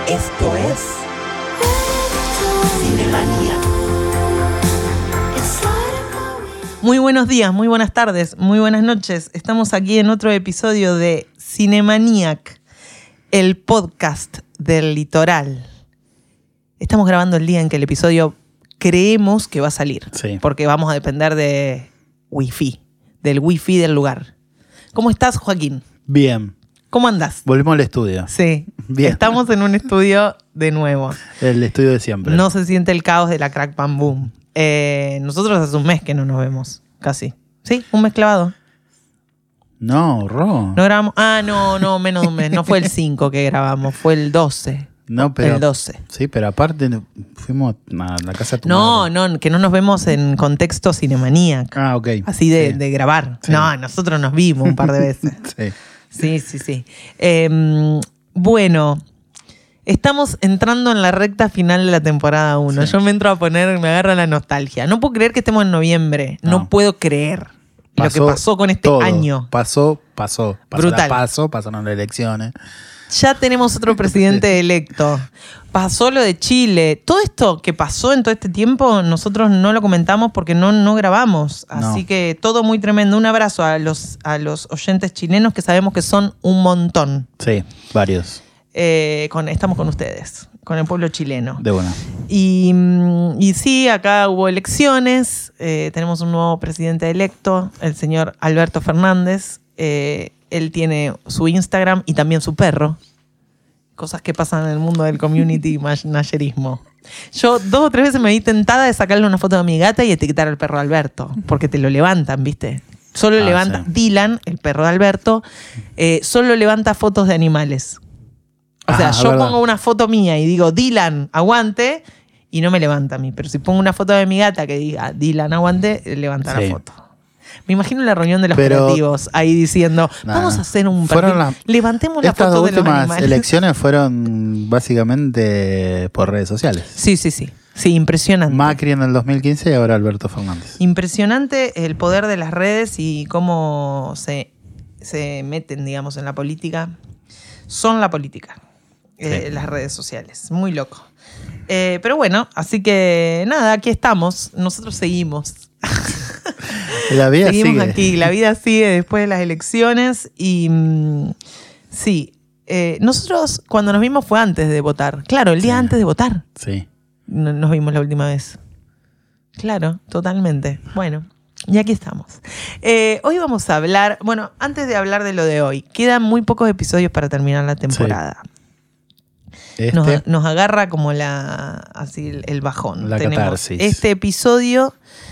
Esto es Cinemanía. Muy buenos días, muy buenas tardes, muy buenas noches. Estamos aquí en otro episodio de Cinemaniac, el podcast del litoral. Estamos grabando el día en que el episodio creemos que va a salir. Sí. Porque vamos a depender de Wi-Fi, del Wi-Fi del lugar. ¿Cómo estás, Joaquín? Bien. ¿Cómo andás? Volvemos al estudio. Sí. Bien. Estamos en un estudio de nuevo. El estudio de siempre. No se siente el caos de la Crack Bam Boom. Nosotros hace un mes que no nos vemos, casi. ¿Sí? ¿Un mes clavado? No, Ro. ¿No grabamos? No, menos de un mes. No fue el 5 que grabamos, fue el 12. No, pero, el 12. Sí, pero aparte fuimos a la casa de tu No, madre. que no nos vemos en contexto Cinemaniac. Ah, ok. Así Sí. de grabar. Sí. No, nosotros nos vimos un par de veces. Sí. Sí. Bueno, estamos entrando en la recta final de la temporada 1. Sí. Yo me entro a poner, me agarra la nostalgia. No puedo creer que estemos en noviembre. No puedo creer lo que pasó con este todo. año. Pasó Brutal. pasaron las elecciones. Ya tenemos otro presidente electo. Pasó lo de Chile. Todo esto que pasó en todo este tiempo, nosotros no lo comentamos porque no grabamos. Así que todo muy tremendo. Un abrazo a los oyentes chilenos que sabemos que son un montón. Sí, varios. Estamos con ustedes, con el pueblo chileno. De buena. Y sí, acá hubo elecciones. Tenemos un nuevo presidente electo, el señor Alberto Fernández. Él tiene su Instagram y también su perro. Cosas que pasan en el mundo del community managerismo. Yo 2 o 3 veces me vi tentada de sacarle una foto de mi gata y etiquetar al perro Alberto, porque te lo levantan, ¿viste? Solo levanta. Sí. Dylan, el perro de Alberto, solo levanta fotos de animales. O sea, yo ¿verdad? pongo una foto mía y digo, Dylan, aguante, y no me levanta a mí. Pero si pongo una foto de mi gata que diga, Dylan, aguante, levanta la foto. Me imagino la reunión de los creativos ahí diciendo, vamos a hacer un perfil. Levantemos la foto de los animales. Estas últimas elecciones fueron básicamente por redes sociales. Sí. Sí, impresionante. Macri en el 2015 y ahora Alberto Fernández. Impresionante el poder de las redes y cómo se meten, digamos, en la política. Son la política, las redes sociales. Muy loco. Pero bueno, así que nada, aquí estamos. Nosotros seguimos. La vida Seguimos sigue. aquí, la vida sigue después de las elecciones y sí, nosotros cuando nos vimos fue antes de votar. Claro, el día antes de votar Sí. nos vimos la última vez. Claro, totalmente. Bueno, y aquí estamos. Hoy vamos a hablar, bueno, antes de hablar de lo de hoy, quedan muy pocos episodios para terminar la temporada. Nos agarra como así el bajón. La Tenemos catarsis. este episodio,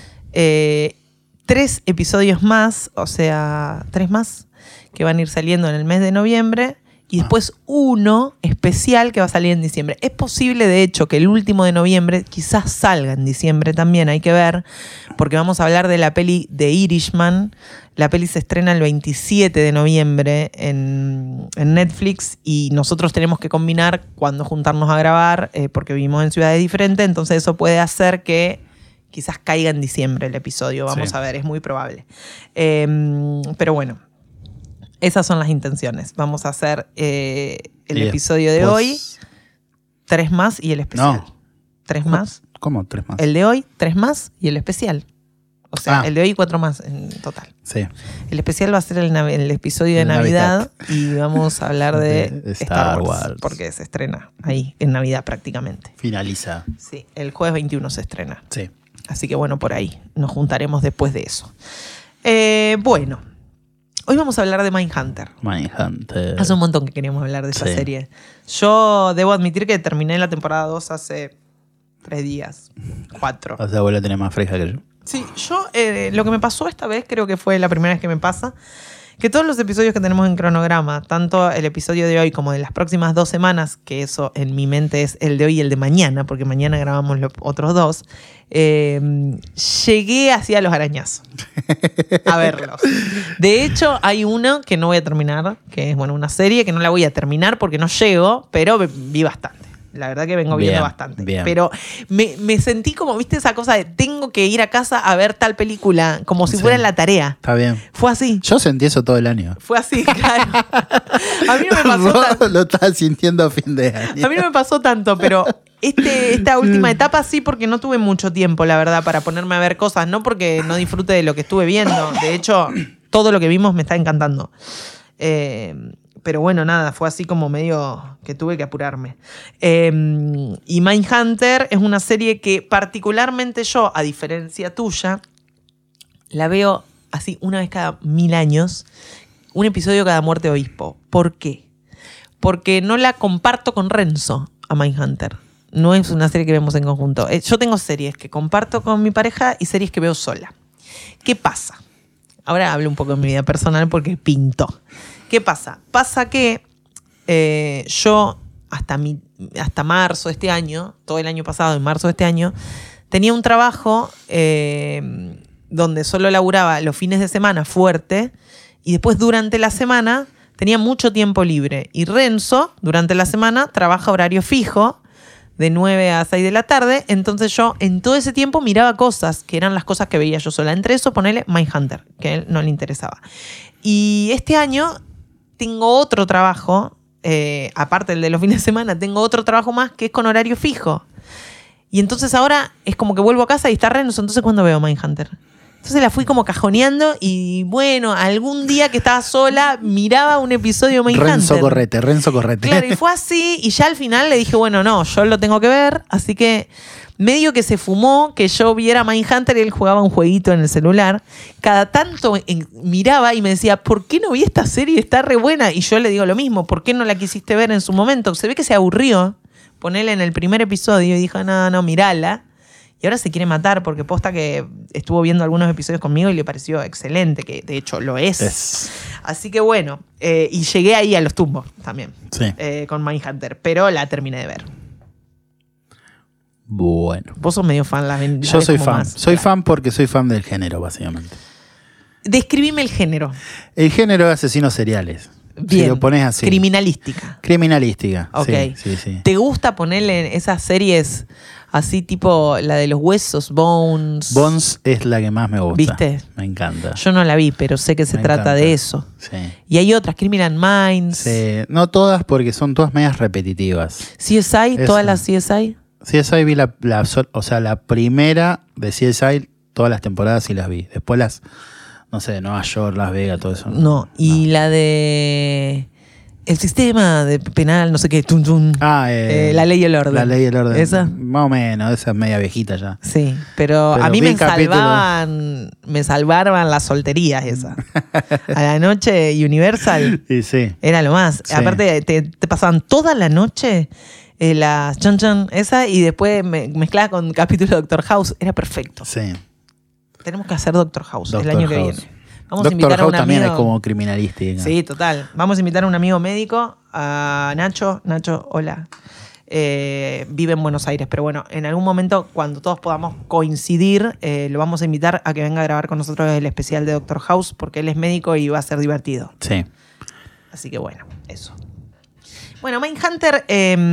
3 episodios más, o sea, 3 más que van a ir saliendo en el mes de noviembre y después uno especial que va a salir en diciembre. Es posible, de hecho, que el último de noviembre quizás salga en diciembre también, hay que ver, porque vamos a hablar de la peli de Irishman. La peli se estrena el 27 de noviembre en Netflix y nosotros tenemos que combinar cuando juntarnos a grabar porque vivimos en ciudades diferentes, entonces eso puede hacer que quizás caiga en diciembre el episodio, vamos a ver, es muy probable. Pero bueno, esas son las intenciones. Vamos a hacer el episodio de hoy, 3 más y el especial. No. 3 más. ¿Cómo 3 más? El de hoy, 3 más y el especial. O sea, el de hoy 4 más en total. Sí. El especial va a ser el episodio de Navidad y vamos a hablar de Star Wars, porque se estrena ahí en Navidad prácticamente. Finaliza. Sí, el jueves 21 se estrena. Sí. Así que bueno, por ahí nos juntaremos después de eso. Bueno, hoy vamos a hablar de Mindhunter. Mindhunter. Hace un montón que queríamos hablar de esa serie. Yo debo admitir que terminé la temporada 2 hace 3 días, 4. O sea, vos la tenés más fresca que yo. Sí, yo lo que me pasó esta vez, creo que fue la primera vez que me pasa, que todos los episodios que tenemos en cronograma, tanto el episodio de hoy como de las próximas 2 semanas, que eso en mi mente es el de hoy y el de mañana, porque mañana grabamos los otros 2, llegué hacia los arañazos a verlos. De hecho, hay uno que no voy a terminar, que es una serie que no la voy a terminar porque no llego, pero vi bastante. La verdad que vengo viendo bastante. Bien. Pero me sentí como, ¿viste esa cosa de tengo que ir a casa a ver tal película? Como si fuera la tarea. Está bien. Fue así. Yo sentí eso todo el año. Fue así, claro. A mí no me pasó Vos tanto. lo estás sintiendo a fin de año. A mí no me pasó tanto, pero esta última etapa sí, porque no tuve mucho tiempo, la verdad, para ponerme a ver cosas. No porque no disfrute de lo que estuve viendo. De hecho, todo lo que vimos me está encantando. Pero bueno, nada, fue así como medio que tuve que apurarme. Y Mindhunter es una serie que particularmente yo, a diferencia tuya, la veo así una vez cada 1000 años, un episodio cada muerte de obispo. ¿Por qué? Porque no la comparto con Renzo a Mindhunter. No es una serie que vemos en conjunto. Yo tengo series que comparto con mi pareja y series que veo sola. ¿Qué pasa? Ahora hablo un poco de mi vida personal porque pinto. ¿Qué pasa? Pasa que yo hasta marzo de este año, todo el año pasado, en marzo de este año, tenía un trabajo donde solo laburaba los fines de semana fuerte y después durante la semana tenía mucho tiempo libre. Y Renzo, durante la semana, trabaja horario fijo de 9 a 6 de la tarde. Entonces yo en todo ese tiempo miraba cosas que eran las cosas que veía yo sola. Entre eso, ponele Mindhunter, que a él no le interesaba. Y este año tengo otro trabajo, aparte del de los fines de semana, tengo otro trabajo más que es con horario fijo. Y entonces ahora es como que vuelvo a casa y está Renzo. Entonces, ¿cuándo veo Mindhunter? Entonces la fui como cajoneando y bueno, algún día que estaba sola miraba un episodio de Mindhunter. Renzo correte. Claro, y fue así y ya al final le dije, bueno, no, yo lo tengo que ver. Así que medio que se fumó que yo viera Mindhunter y él jugaba un jueguito en el celular. Cada tanto miraba y me decía, ¿por qué no vi esta serie? Está re buena. Y yo le digo lo mismo, ¿por qué no la quisiste ver en su momento? Se ve que se aburrió ponerla en el primer episodio y dijo, no, mirala. Y ahora se quiere matar porque posta que estuvo viendo algunos episodios conmigo y le pareció excelente, que de hecho lo es. Así que bueno, y llegué ahí a los tumbos también, Sí. Con Mindhunter, pero la terminé de ver. Bueno. Vos sos medio fan, Yo soy fan. más. Soy fan porque soy fan del género, básicamente. Describime el género. El género de asesinos seriales. Bien. Si lo pones así. Criminalística. Criminalística. Ok. Sí. ¿Te gusta ponerle esas series así tipo la de los huesos, Bones? Bones es la que más me gusta. ¿Viste? Me encanta. Yo no la vi, pero sé que se trata encanta. de eso. Sí. Y hay otras, Criminal Minds. Sí. No todas porque son todas medias repetitivas. CSI, Eso. todas las CSI. CSI vi la primera de CSI, todas las temporadas sí las vi. Después las, no sé, Nueva York, Las Vegas, todo eso. No, y la de el sistema de penal, no sé qué, la ley y el orden. La ley y el orden. ¿Esa? Más o menos, esa es media viejita ya. Sí, pero a mí vi me el capítulo. salvaban las solterías esas. A la noche Universal Y sí. era lo más. Sí. Aparte te pasaban toda la noche las chan esa y después mezclaba con capítulo de Doctor House. Era perfecto. Sí. Tenemos que hacer Doctor House el Doctor año que House. viene. Vamos a Doctor invitar a House un también amigo. es como criminalística. Sí, total. Vamos a invitar a un amigo médico, a Nacho. Nacho, hola. Vive en Buenos Aires, pero bueno, en algún momento, cuando todos podamos coincidir, lo vamos a invitar a que venga a grabar con nosotros el especial de Doctor House, porque él es médico y va a ser divertido. Sí. Así que bueno, eso. Bueno, Mindhunter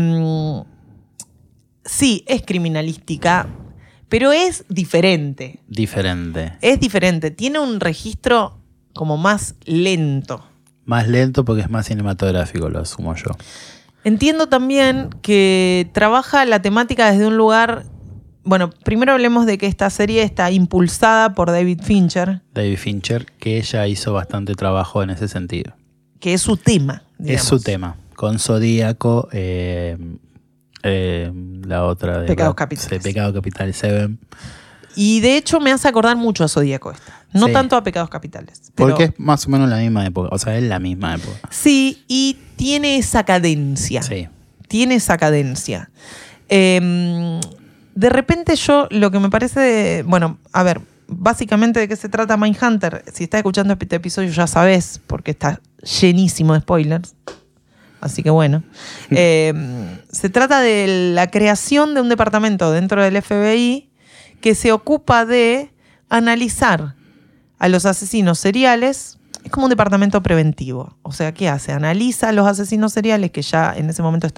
sí es criminalística, pero es diferente. Diferente. Es diferente. Tiene un registro como más lento. Más lento porque es más cinematográfico, lo asumo yo. Entiendo también que trabaja la temática desde un lugar... Bueno, primero hablemos de que esta serie está impulsada por David Fincher. David Fincher, que ella hizo bastante trabajo en ese sentido. Que es su tema, digamos. Es su tema. Con Zodíaco, la otra de Pecados Capitales. Sí, Pecado Capital 7. Y de hecho me hace acordar mucho a Zodíaco esta. No Sí. tanto a Pecados Capitales. Pero Porque es más o menos la misma época. O sea, es la misma época. sí, y tiene esa cadencia. Sí. Tiene esa cadencia. De repente yo lo que me parece... Bueno, a ver, básicamente de qué se trata Mindhunter. Si estás escuchando este episodio ya sabes, porque está llenísimo de spoilers. Así que bueno. Se trata de la creación de un departamento dentro del FBI que se ocupa de analizar a los asesinos seriales. Es como un departamento preventivo. O sea, ¿qué hace? Analiza a los asesinos seriales que ya en ese momento están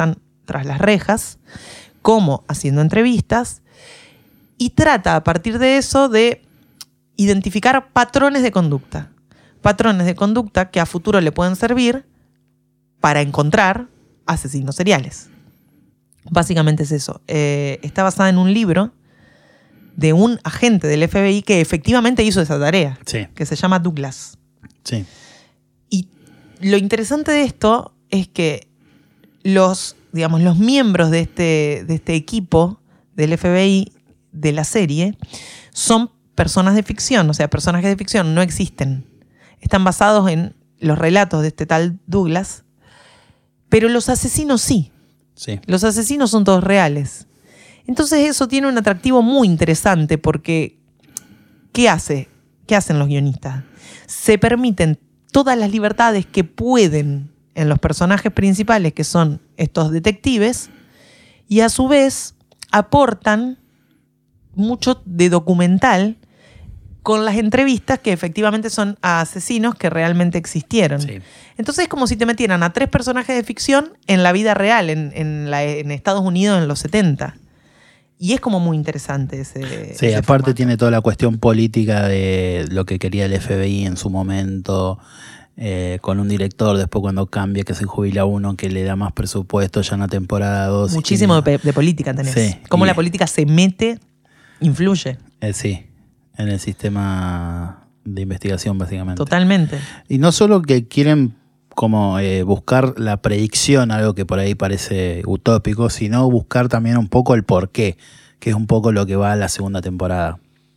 tras las rejas, como haciendo entrevistas, y trata a partir de eso de identificar patrones de conducta. Patrones de conducta que a futuro le pueden servir para encontrar asesinos seriales. Básicamente es eso. Está basada en un libro de un agente del FBI que efectivamente hizo esa tarea, Sí. que se llama Douglas. Sí. Y lo interesante de esto es que los miembros de este equipo del FBI de la serie son personas de ficción, o sea, personajes de ficción no existen. Están basados en los relatos de este tal Douglas, pero los asesinos sí. Sí. Los asesinos son todos reales. Entonces eso tiene un atractivo muy interesante porque ¿qué hacen los guionistas? Se permiten todas las libertades que pueden en los personajes principales, que son estos detectives, y a su vez aportan mucho de documental con las entrevistas que efectivamente son a asesinos que realmente existieron. Sí. Entonces es como si te metieran a 3 personajes de ficción en la vida real, en Estados Unidos en los 70. Y es como muy interesante ese Sí, ese aparte formato. tiene toda la cuestión política de lo que quería el FBI en su momento, con un director, después cuando cambia, que se jubila uno, que le da más presupuesto ya en la temporada 2. Muchísimo de política tenés. Sí, Cómo y- la política se mete, influye. Sí, en el sistema de investigación básicamente. Totalmente. Y no solo que quieren como buscar la predicción, algo que por ahí parece utópico, sino buscar también un poco el porqué, que es un poco lo que va a la segunda temporada.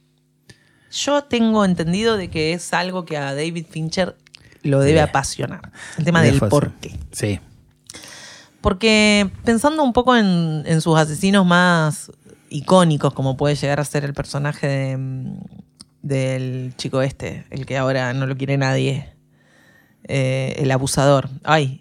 Yo tengo entendido de que es algo que a David Fincher lo debe Sí. apasionar. El tema del por qué. Sí, Porque pensando un poco en sus asesinos más icónicos, como puede llegar a ser el personaje del chico el que ahora no lo quiere nadie, el abusador. Ay,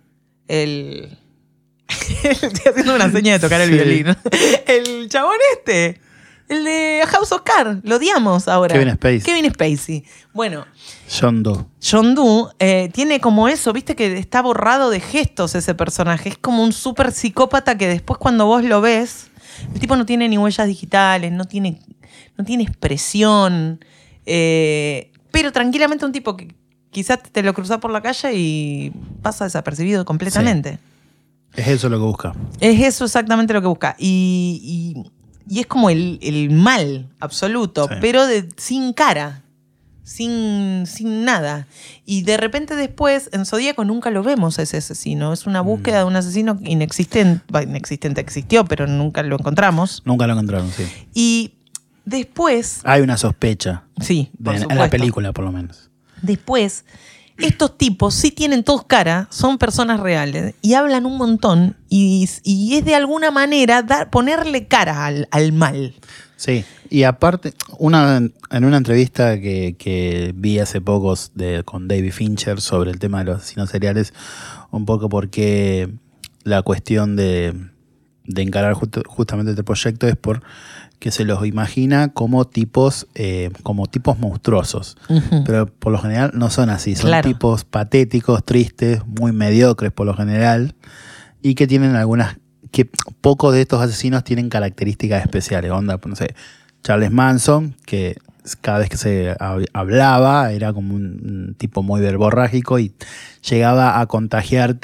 estoy haciendo una seña de tocar el Sí. violín. El chabón el de House of Cards, lo odiamos ahora. Kevin Spacey. Bueno, John Doe. John Doe tiene como eso, viste que está borrado de gestos ese personaje. Es como un súper psicópata que después cuando vos lo ves, el tipo no tiene ni huellas digitales, no tiene expresión, pero tranquilamente un tipo que quizás te lo cruzás por la calle y pasa desapercibido completamente. Es eso lo que busca. Es eso exactamente lo que busca. Y es como el mal absoluto, Sí. pero sin cara, sin nada. Y de repente después, en Zodíaco nunca lo vemos a ese asesino. Es una búsqueda de un asesino inexistente. Inexistente existió, pero nunca lo encontramos. Nunca lo encontraron, sí. Y después, Hay una sospecha, sí, por en la supuesto. película por lo menos. Después, estos tipos sí tienen todos cara, son personas reales y hablan un montón y es de alguna manera ponerle cara al mal. Sí, y aparte, en una entrevista que vi hace poco con David Fincher sobre el tema de los asesinos seriales, un poco porque la cuestión de encarar justamente este proyecto es porque se los imagina como tipos monstruosos. Ujú. Pero por lo general no son así, son Claro. tipos patéticos, tristes, muy mediocres por lo general, y que tienen que pocos de estos asesinos tienen características especiales. Onda, no sé, Charles Manson, que cada vez que se hablaba era como un tipo muy verborrágico y llegaba a contagiar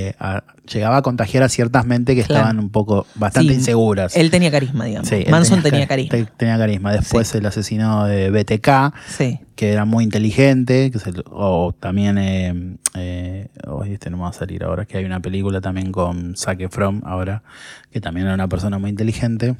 a ciertas mentes que Claro. estaban un poco bastante Sí, inseguras. Él tenía carisma, digamos. Sí, él Manson tenía carisma. Tenía carisma. Después Sí. el asesino de BTK, Sí. que era muy inteligente, o también, este no me va a salir ahora, que hay una película también con Zac Efron ahora, que también era una persona muy inteligente.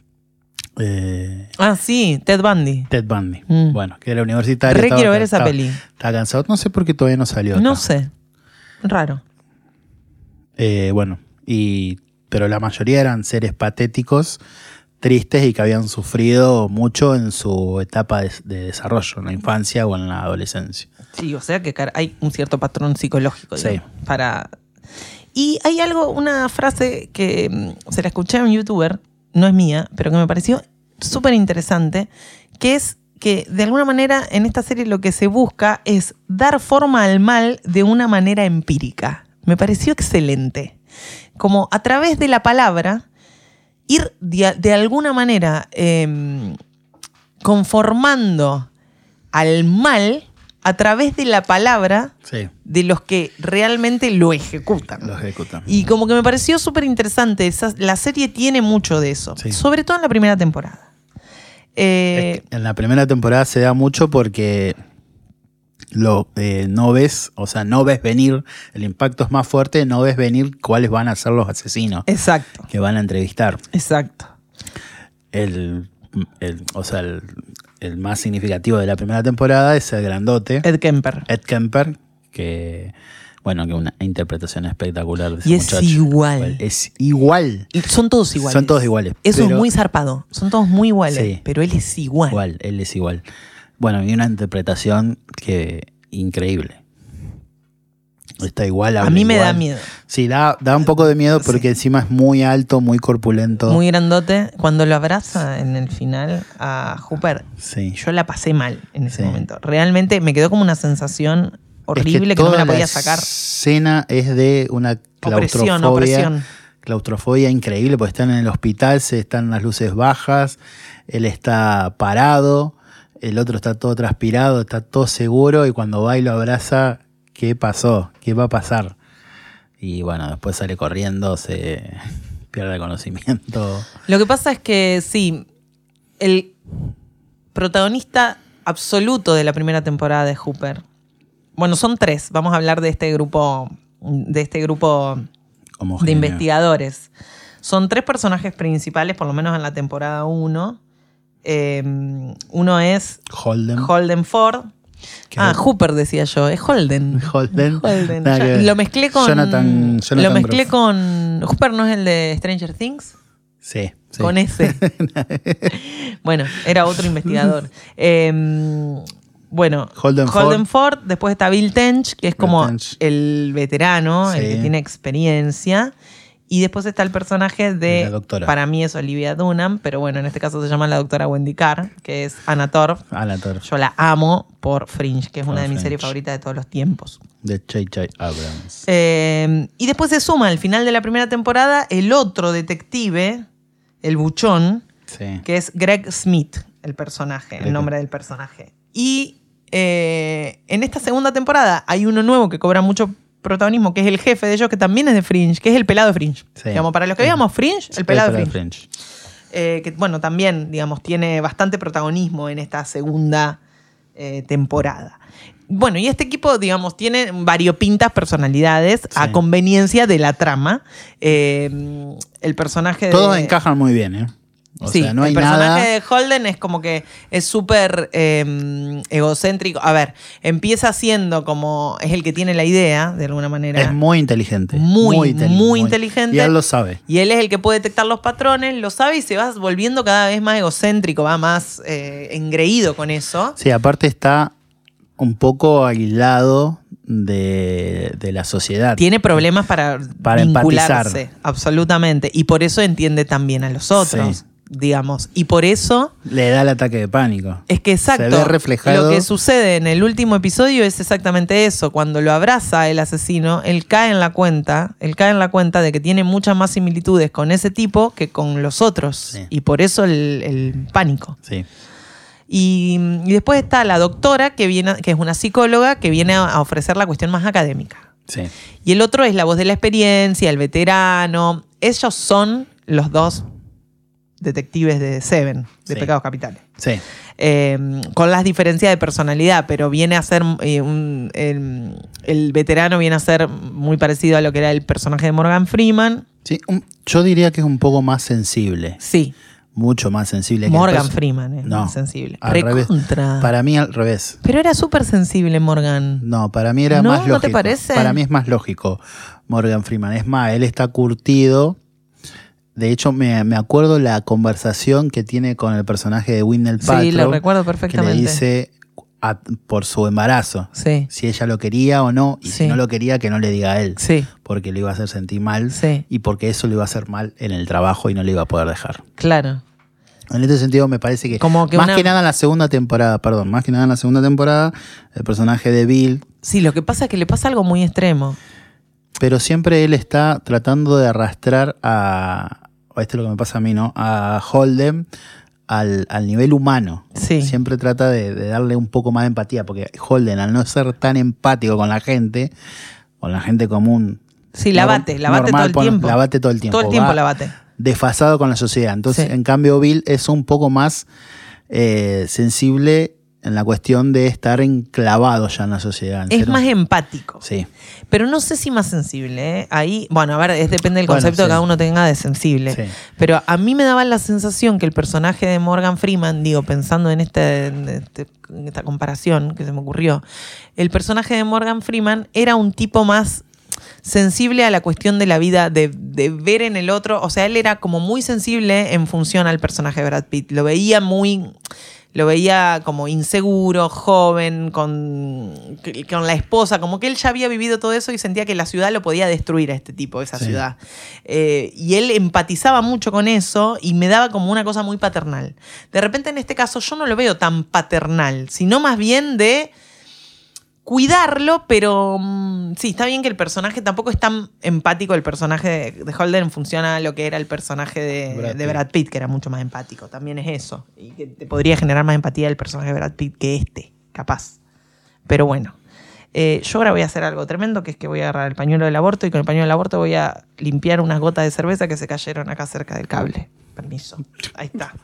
Ah, sí, Ted Bundy. Ted Bundy, Mm. bueno, que era universitario. Re quiero ver esa peli. Estaba cansado, no sé por qué todavía no salió. No acá. sé. Raro. Bueno, pero la mayoría eran seres patéticos, tristes y que habían sufrido mucho en su etapa de desarrollo, en la infancia o en la adolescencia. Sí, o sea que hay un cierto patrón psicológico, Sí. digamos, Y hay una frase que se la escuché a un youtuber, no es mía, pero que me pareció súper interesante, que es que de alguna manera en esta serie lo que se busca es dar forma al mal de una manera empírica. Me pareció excelente. como a través de la palabra, ir de alguna manera conformando al mal a través de la palabra Sí. de los que realmente lo ejecutan. Lo ejecutan. Y como que me pareció súper interesante. La serie tiene mucho de eso, Sí. sobre todo en la primera temporada. En la primera temporada se da mucho porque no ves venir, el impacto es más fuerte, no ves venir cuáles van a ser los asesinos Exacto, que van a entrevistar. exacto. El más significativo de la primera temporada es el grandote, Ed Kemper. Ed Kemper, que una interpretación espectacular de ese Y es muchacho. igual. Es igual. Y son todos iguales. Son todos iguales. Eso pero- es muy zarpado. Son todos muy iguales, Sí. pero él es igual. Igual, él es igual. Bueno, y una interpretación que increíble. Está igual. A habla mí me igual. da miedo. Sí, da un poco de miedo porque Sí. encima es muy alto, muy corpulento. Muy grandote. Cuando lo abraza en el final a Hooper, Sí. yo la pasé mal en ese Sí. momento. Realmente me quedó como una sensación horrible Es que no me la toda podía sacar. La escena es de una Opresión, claustrofobia. opresión. Claustrofobia increíble porque están en el hospital, están las luces bajas, él está parado, el otro está todo transpirado, está todo seguro y cuando va y lo abraza, ¿qué pasó? ¿Qué va a pasar? Y bueno, después sale corriendo, se pierde el conocimiento. Lo que pasa es que sí, el protagonista absoluto de la primera temporada de Hooper. Bueno, son 3. Vamos a hablar de este grupo de Homogéneo. investigadores. Son 3 personajes principales, por lo menos en la temporada 1. Uno es Holden. Holden Ford. Que- Hooper decía yo, es Holden. Holden. Holden. Nada que ver. Lo mezclé con. Jonathan lo mezclé Groff. con. Hooper no es el de Stranger Things. Sí. Con ese. Bueno, era otro investigador. Bueno, Holden Ford. Después está Bill Tench, que es como Tench. el veterano, el Sí. que tiene experiencia. Y después está el personaje de, La doctora. para mí es Olivia Dunham, pero bueno, en este caso se llama la doctora Wendy Carr, que es Anna Torv. Anna Torv, Yo la amo por Fringe, que es Por una de mis Fringe. series favoritas de todos los tiempos. de J.J. Abrams. Y después se suma al final de la primera temporada el otro detective, el buchón, Sí. que es Greg Smith, el personaje, el Greg. nombre del personaje. Y en esta segunda temporada hay uno nuevo que cobra mucho protagonismo, que es el jefe de ellos, que también es de Fringe, que es el pelado de Fringe. Sí. Digamos, para los que veamos Fringe, el pelado de Fringe. Fringe. Que bueno, también, digamos, tiene bastante protagonismo en esta segunda temporada. Bueno, y este equipo, digamos, tiene variopintas personalidades a Sí. conveniencia de la trama. El personaje de... Todos encajan muy bien, ¿eh? O sí, sea, no hay el personaje nada. de Holden es como que es súper egocéntrico. A ver, empieza siendo como... Es el que tiene la idea, de alguna manera. Es muy inteligente. Muy inteligente. Y él lo sabe. Y él es el que puede detectar los patrones, lo sabe y se va volviendo cada vez más egocéntrico, va más engreído con eso. Sí, aparte está un poco aislado de la sociedad. Tiene problemas para vincularse, empatizar. absolutamente. Y por eso entiende también a los otros, Sí. digamos. Y por eso Le da el ataque de pánico. es que exacto. Se ve reflejado. Lo que sucede en el último episodio es exactamente eso. Cuando lo abraza el asesino, él cae en la cuenta de que tiene muchas más similitudes con ese tipo que con los otros. Sí. Y por eso el pánico. Sí. Y después está la doctora, que es una psicóloga, que viene a ofrecer la cuestión más académica. Sí. Y el otro es la voz de la experiencia, el veterano. Ellos son los 2 detectives de Seven, de Sí. Pecados Capitales. Sí. Con las diferencias de personalidad, pero viene a ser el veterano viene a ser muy parecido a lo que era el personaje de Morgan Freeman. Sí, yo diría que es un poco más sensible. Sí, Mucho más sensible. Morgan Freeman es No, más sensible. al revés. Recontra. Para mí al revés. Pero era súper sensible Morgan. No, para mí era ¿No? más ¿No lógico. te parece? Para mí es más lógico Morgan Freeman. Es más, él está curtido. De hecho, me acuerdo la conversación que tiene con el personaje de Wendell Paltrow. Sí, lo recuerdo Que perfectamente. le dice por su embarazo. Sí, Si ella lo quería o no. Y Sí. si no lo quería, que no le diga a él. sí, Porque le iba a hacer sentir mal. sí, Y porque eso le iba a hacer mal en el trabajo y no le iba a poder dejar. claro. En este sentido me parece que, Como que más una- que nada en la segunda temporada, el personaje de Bill, Sí, lo que pasa es que le pasa algo muy extremo. pero siempre él está tratando de arrastrar esto es lo que me pasa a mí, ¿no? A Holden al nivel humano. Sí. Siempre trata de darle un poco más de empatía, porque Holden, al no ser tan empático con la gente común. Sí, la bate todo el tiempo. La bate todo el tiempo. Todo el tiempo la bate. Desfasado con la sociedad. Entonces, Sí. en cambio, Bill es un poco más sensible en la cuestión de estar enclavado ya en la sociedad. Es más empático. Sí. Pero no sé si más sensible, ¿eh? Ahí, bueno, a ver, depende del Bueno, concepto sí. que cada uno tenga de sensible. Sí. Pero a mí me daba la sensación que el personaje de Morgan Freeman, digo, pensando en esta comparación que se me ocurrió, el personaje de Morgan Freeman era un tipo más sensible a la cuestión de la vida, de ver en el otro. O sea, él era como muy sensible en función al personaje de Brad Pitt. Lo veía como inseguro, joven, con la esposa, como que él ya había vivido todo eso y sentía que la ciudad lo podía destruir a este tipo, esa Sí. ciudad. Y él empatizaba mucho con eso y me daba como una cosa muy paternal. De repente en este caso yo no lo veo tan paternal, sino más bien de cuidarlo, pero sí, está bien que el personaje tampoco es tan empático. El personaje de Holden funciona a lo que era el personaje de Brad Pitt, que era mucho más empático. También es eso. Y que te podría generar más empatía el personaje de Brad Pitt que capaz. Pero bueno, yo ahora voy a hacer algo tremendo, que es que voy a agarrar el pañuelo del aborto y con el pañuelo del aborto voy a limpiar unas gotas de cerveza que se cayeron acá cerca del cable. Permiso. Ahí está.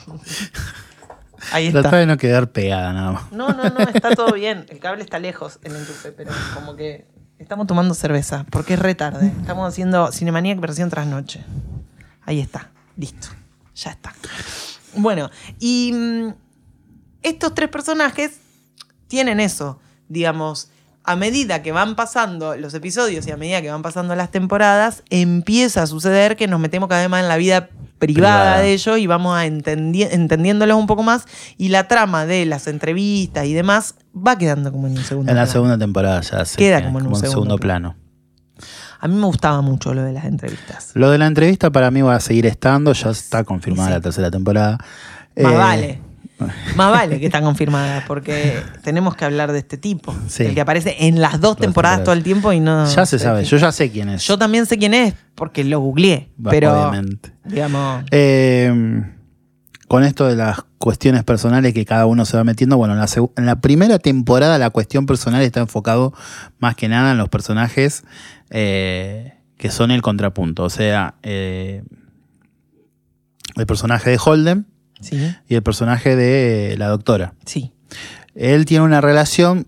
Ahí está. Trata de no quedar pegada nada más. No, está todo bien. El cable está lejos, el enchufe, pero como que estamos tomando cerveza, porque es re tarde. Estamos haciendo Cinemaniac versión trasnoche. Ahí está, listo, ya está. Bueno, y estos tres personajes tienen eso, digamos, a medida que van pasando los episodios y a medida que van pasando las temporadas, empieza a suceder que nos metemos cada vez más en la vida privada de ellos y vamos entendiéndolos un poco más, y la trama de las entrevistas y demás va quedando como en un segundo plano. En la segunda temporada ya se Queda como en un segundo plano. A mí me gustaba mucho lo de las entrevistas. Lo de la entrevista para mí va a seguir estando, ya está confirmada Sí. la tercera temporada. Más vale. Más vale que están confirmadas, porque tenemos que hablar de este tipo. Sí. El que aparece en las dos temporadas todo el tiempo y no... Ya se sabe, yo ya sé quién es. Yo también sé quién es, porque lo googleé. Pero, obviamente. digamos... Con esto de las cuestiones personales que cada uno se va metiendo, bueno, en la primera temporada la cuestión personal está enfocado más que nada en los personajes que son el contrapunto. O sea, el personaje de Holden, Sí. y el personaje de la doctora. Sí. Él tiene una relación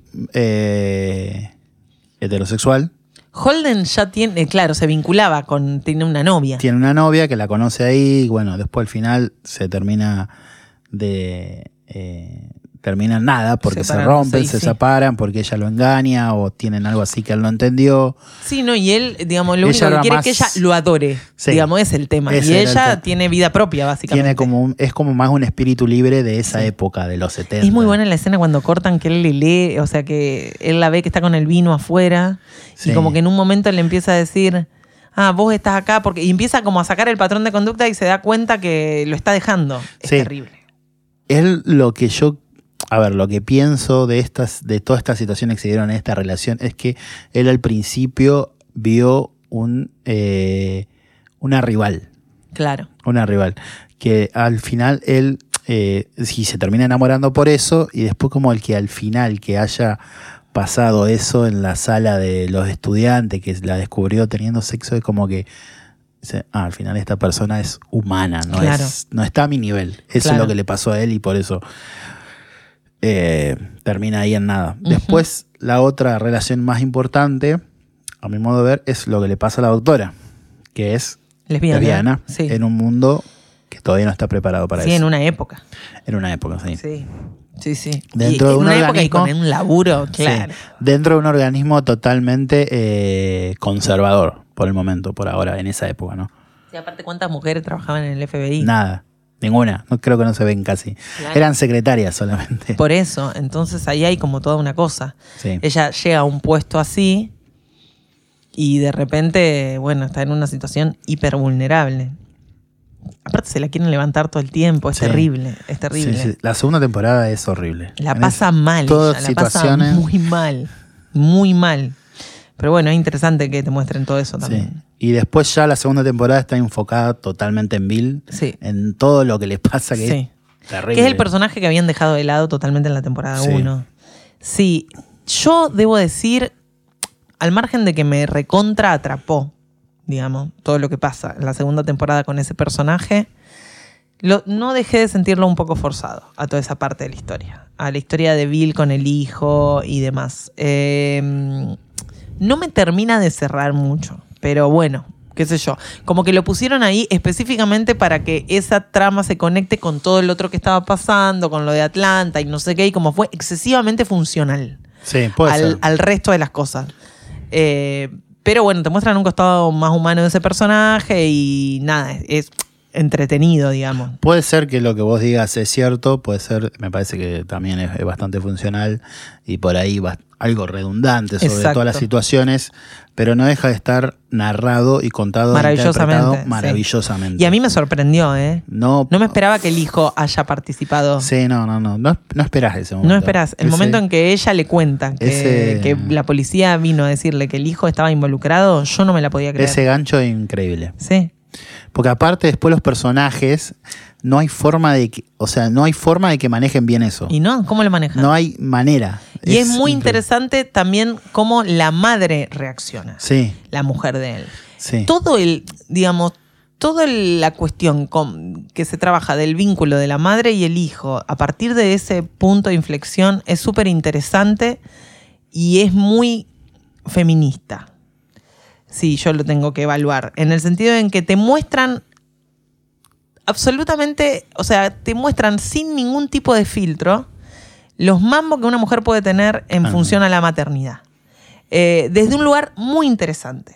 heterosexual. Holden ya tiene, claro, se vinculaba tiene una novia. Tiene una novia que la conoce ahí. Y bueno, después al final se termina terminan nada porque se rompen, se separan porque ella lo engaña o tienen algo así que él no entendió. Sí, no, y él, digamos, lo único que quiere es que ella lo adore. Sí, digamos, es el tema. Y ella tiene vida propia, básicamente. Es como más un espíritu libre de esa época, de los 70. Es muy buena la escena cuando cortan que él le lee, o sea, que él la ve que está con el vino afuera, y como que en un momento le empieza a decir, vos estás acá, y empieza como a sacar el patrón de conducta y se da cuenta que lo está dejando. Es terrible. Él lo que pienso de todas estas situaciones que se dieron en esta relación es que él al principio vio una rival. Claro. Una rival. Que al final él sí se termina enamorando por eso, y después como el que al final que haya pasado eso en la sala de los estudiantes, que la descubrió teniendo sexo, es como que al final esta persona es humana, no está a mi nivel. Eso es lo que le pasó a él y por eso termina ahí en nada. Uh-huh. Después, la otra relación más importante, a mi modo de ver, es lo que le pasa a la doctora, que es lesbiana sí. En un mundo que todavía no está preparado para eso. Sí, en una época. En una época, sí. Sí. Dentro de un una organismo, época y con un laburo, claro. Sí, dentro de un organismo totalmente conservador, por el momento, por ahora, en esa época, ¿no? Sí, aparte, ¿cuántas mujeres trabajaban en el FBI? Nada. Ninguna, creo que no se ven casi. Claro. Eran secretarias solamente. Por eso, entonces ahí hay como toda una cosa. Sí. Ella llega a un puesto así y de repente, bueno, está en una situación hiper vulnerable. Aparte se la quieren levantar todo el tiempo, es terrible, es terrible. Sí. La segunda temporada es horrible. La pasa mal, ella, la pasa muy mal. Pero bueno, es interesante que te muestren todo eso también. Sí. Y después ya la segunda temporada está enfocada totalmente en Bill. Sí. En todo lo que le pasa, que Sí. es terrible. Que es el personaje que habían dejado de lado totalmente en la temporada 1. Sí. Yo debo decir, al margen de que me recontra atrapó, digamos, todo lo que pasa en la segunda temporada con ese personaje, no dejé de sentirlo un poco forzado a toda esa parte de la historia. A la historia de Bill con el hijo y demás. No me termina de cerrar mucho, pero bueno, qué sé yo. Como que lo pusieron ahí específicamente para que esa trama se conecte con todo el otro que estaba pasando, con lo de Atlanta y no sé qué, y como fue excesivamente funcional Sí, puede ser. al resto de las cosas. Pero bueno, te muestran un costado más humano de ese personaje y nada, es entretenido, digamos. Puede ser que lo que vos digas es cierto, puede ser, me parece que también es bastante funcional y por ahí va algo redundante sobre Exacto. todas las situaciones, pero no deja de estar narrado y contado, Maravillosamente, interpretado sí. maravillosamente. Y a mí me sorprendió, ¿eh? No me esperaba que el hijo haya participado. Sí, no esperás ese momento. No esperás. El momento en que ella le cuenta que la policía vino a decirle que el hijo estaba involucrado, yo no me la podía creer. Ese gancho es increíble. Sí. Porque aparte después los personajes no hay forma de que manejen bien eso. ¿Y no? ¿Cómo lo manejan? No hay manera. Y es muy increíble. interesante también cómo la madre reacciona. Sí, La mujer de él. sí. Toda la cuestión que se trabaja del vínculo de la madre y el hijo, a partir de ese punto de inflexión, es súper interesante y es muy feminista. Sí, yo lo tengo que evaluar. En el sentido en que te muestran absolutamente, o sea, te muestran sin ningún tipo de filtro los mambos que una mujer puede tener en función a la maternidad. Desde un lugar muy interesante.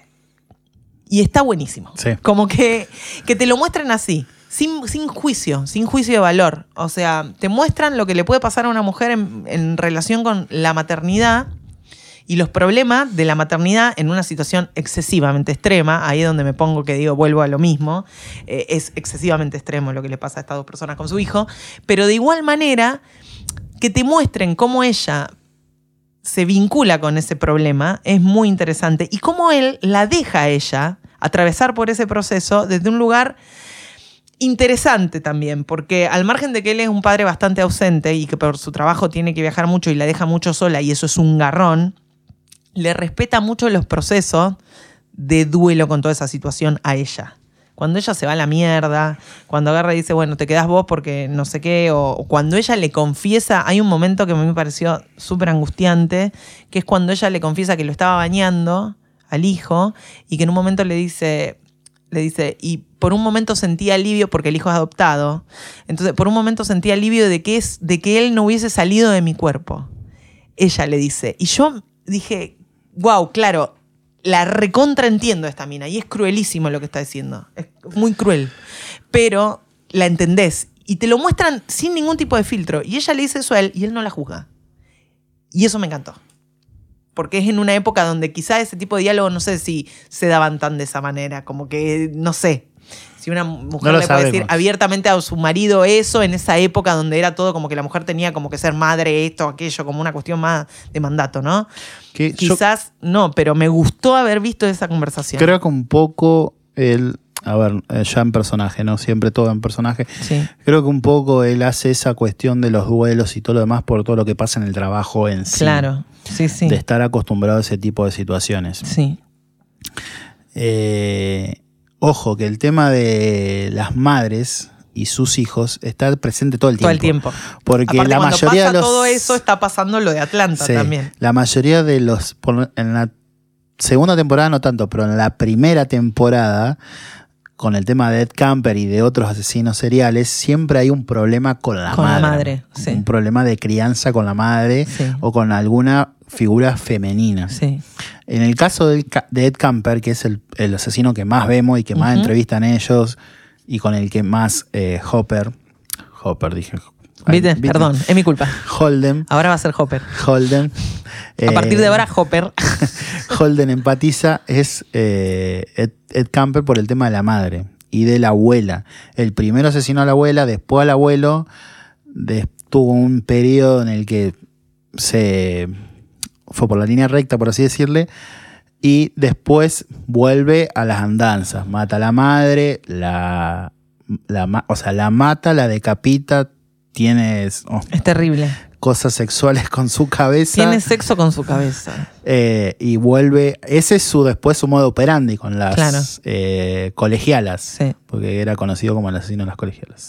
Y está buenísimo. Sí. Como que te lo muestren así, sin juicio de valor. O sea, te muestran lo que le puede pasar a una mujer en relación con la maternidad y los problemas de la maternidad en una situación excesivamente extrema. Ahí es donde me pongo que digo, vuelvo a lo mismo. Es excesivamente extremo lo que le pasa a estas dos personas con su hijo. Pero de igual manera, que te muestren cómo ella se vincula con ese problema es muy interesante. Y cómo él la deja a ella atravesar por ese proceso desde un lugar interesante también, porque al margen de que él es un padre bastante ausente y que por su trabajo tiene que viajar mucho y la deja mucho sola y eso es un garrón, le respeta mucho los procesos de duelo con toda esa situación a ella. Cuando ella se va a la mierda, cuando agarra y dice, bueno, te quedás vos porque no sé qué, o cuando ella le confiesa, hay un momento que a mí me pareció súper angustiante, que es cuando ella le confiesa que lo estaba bañando al hijo y que en un momento le dice, y por un momento sentí alivio, porque el hijo es adoptado, entonces por un momento sentí alivio de que él no hubiese salido de mi cuerpo. Ella le dice, y yo dije, wow, claro, la recontraentiendo esta mina y es cruelísimo lo que está diciendo. Es muy cruel. Pero la entendés y te lo muestran sin ningún tipo de filtro. Y ella le dice eso a él y él no la juzga. Y eso me encantó. Porque es en una época donde quizá ese tipo de diálogo no sé si se daban tan de esa manera. Como que, no sé, si una mujer le puede decir abiertamente a su marido eso en esa época donde era todo como que la mujer tenía como que ser madre, esto, aquello, como una cuestión más de mandato, ¿no? Quizás no, pero me gustó haber visto esa conversación. Creo que un poco ya en personaje, no siempre todo en personaje. Sí. Creo que un poco él hace esa cuestión de los duelos y todo lo demás por todo lo que pasa en el trabajo en sí. Claro, sí. De estar acostumbrado a ese tipo de situaciones. Sí. Ojo, que el tema de las madres y sus hijos está presente todo el tiempo. Todo el tiempo. Porque aparte, la cuando mayoría pasa de los... todo eso, está pasando lo de Atlanta también. La mayoría de los... En la segunda temporada no tanto, pero en la primera temporada, con el tema de Ed Kemper y de otros asesinos seriales, siempre hay un problema con la madre. Sí. Un problema de crianza con la madre o con alguna figura femenina. Sí. En el caso de Ed Kemper, que es el asesino que más vemos y que más entrevistan ellos y con el que más Hopper dije. ¿Viste? Perdón, es mi culpa. Holden. Ahora va a ser Hopper. Holden. A partir de ahora, Hopper. Holden empatiza es Ed Kemper por el tema de la madre y de la abuela. El primero asesinó a la abuela, después al abuelo. Tuvo un periodo en el que se fue por la línea recta, por así decirle, Y después vuelve a las andanzas. Mata a la madre, la mata, la decapita, tiene Es terrible. cosas sexuales con su cabeza. Tiene sexo con su cabeza. Y vuelve. Ese es después su modo operandi con las Claro. colegialas. Sí. Porque era conocido como el asesino de las colegialas.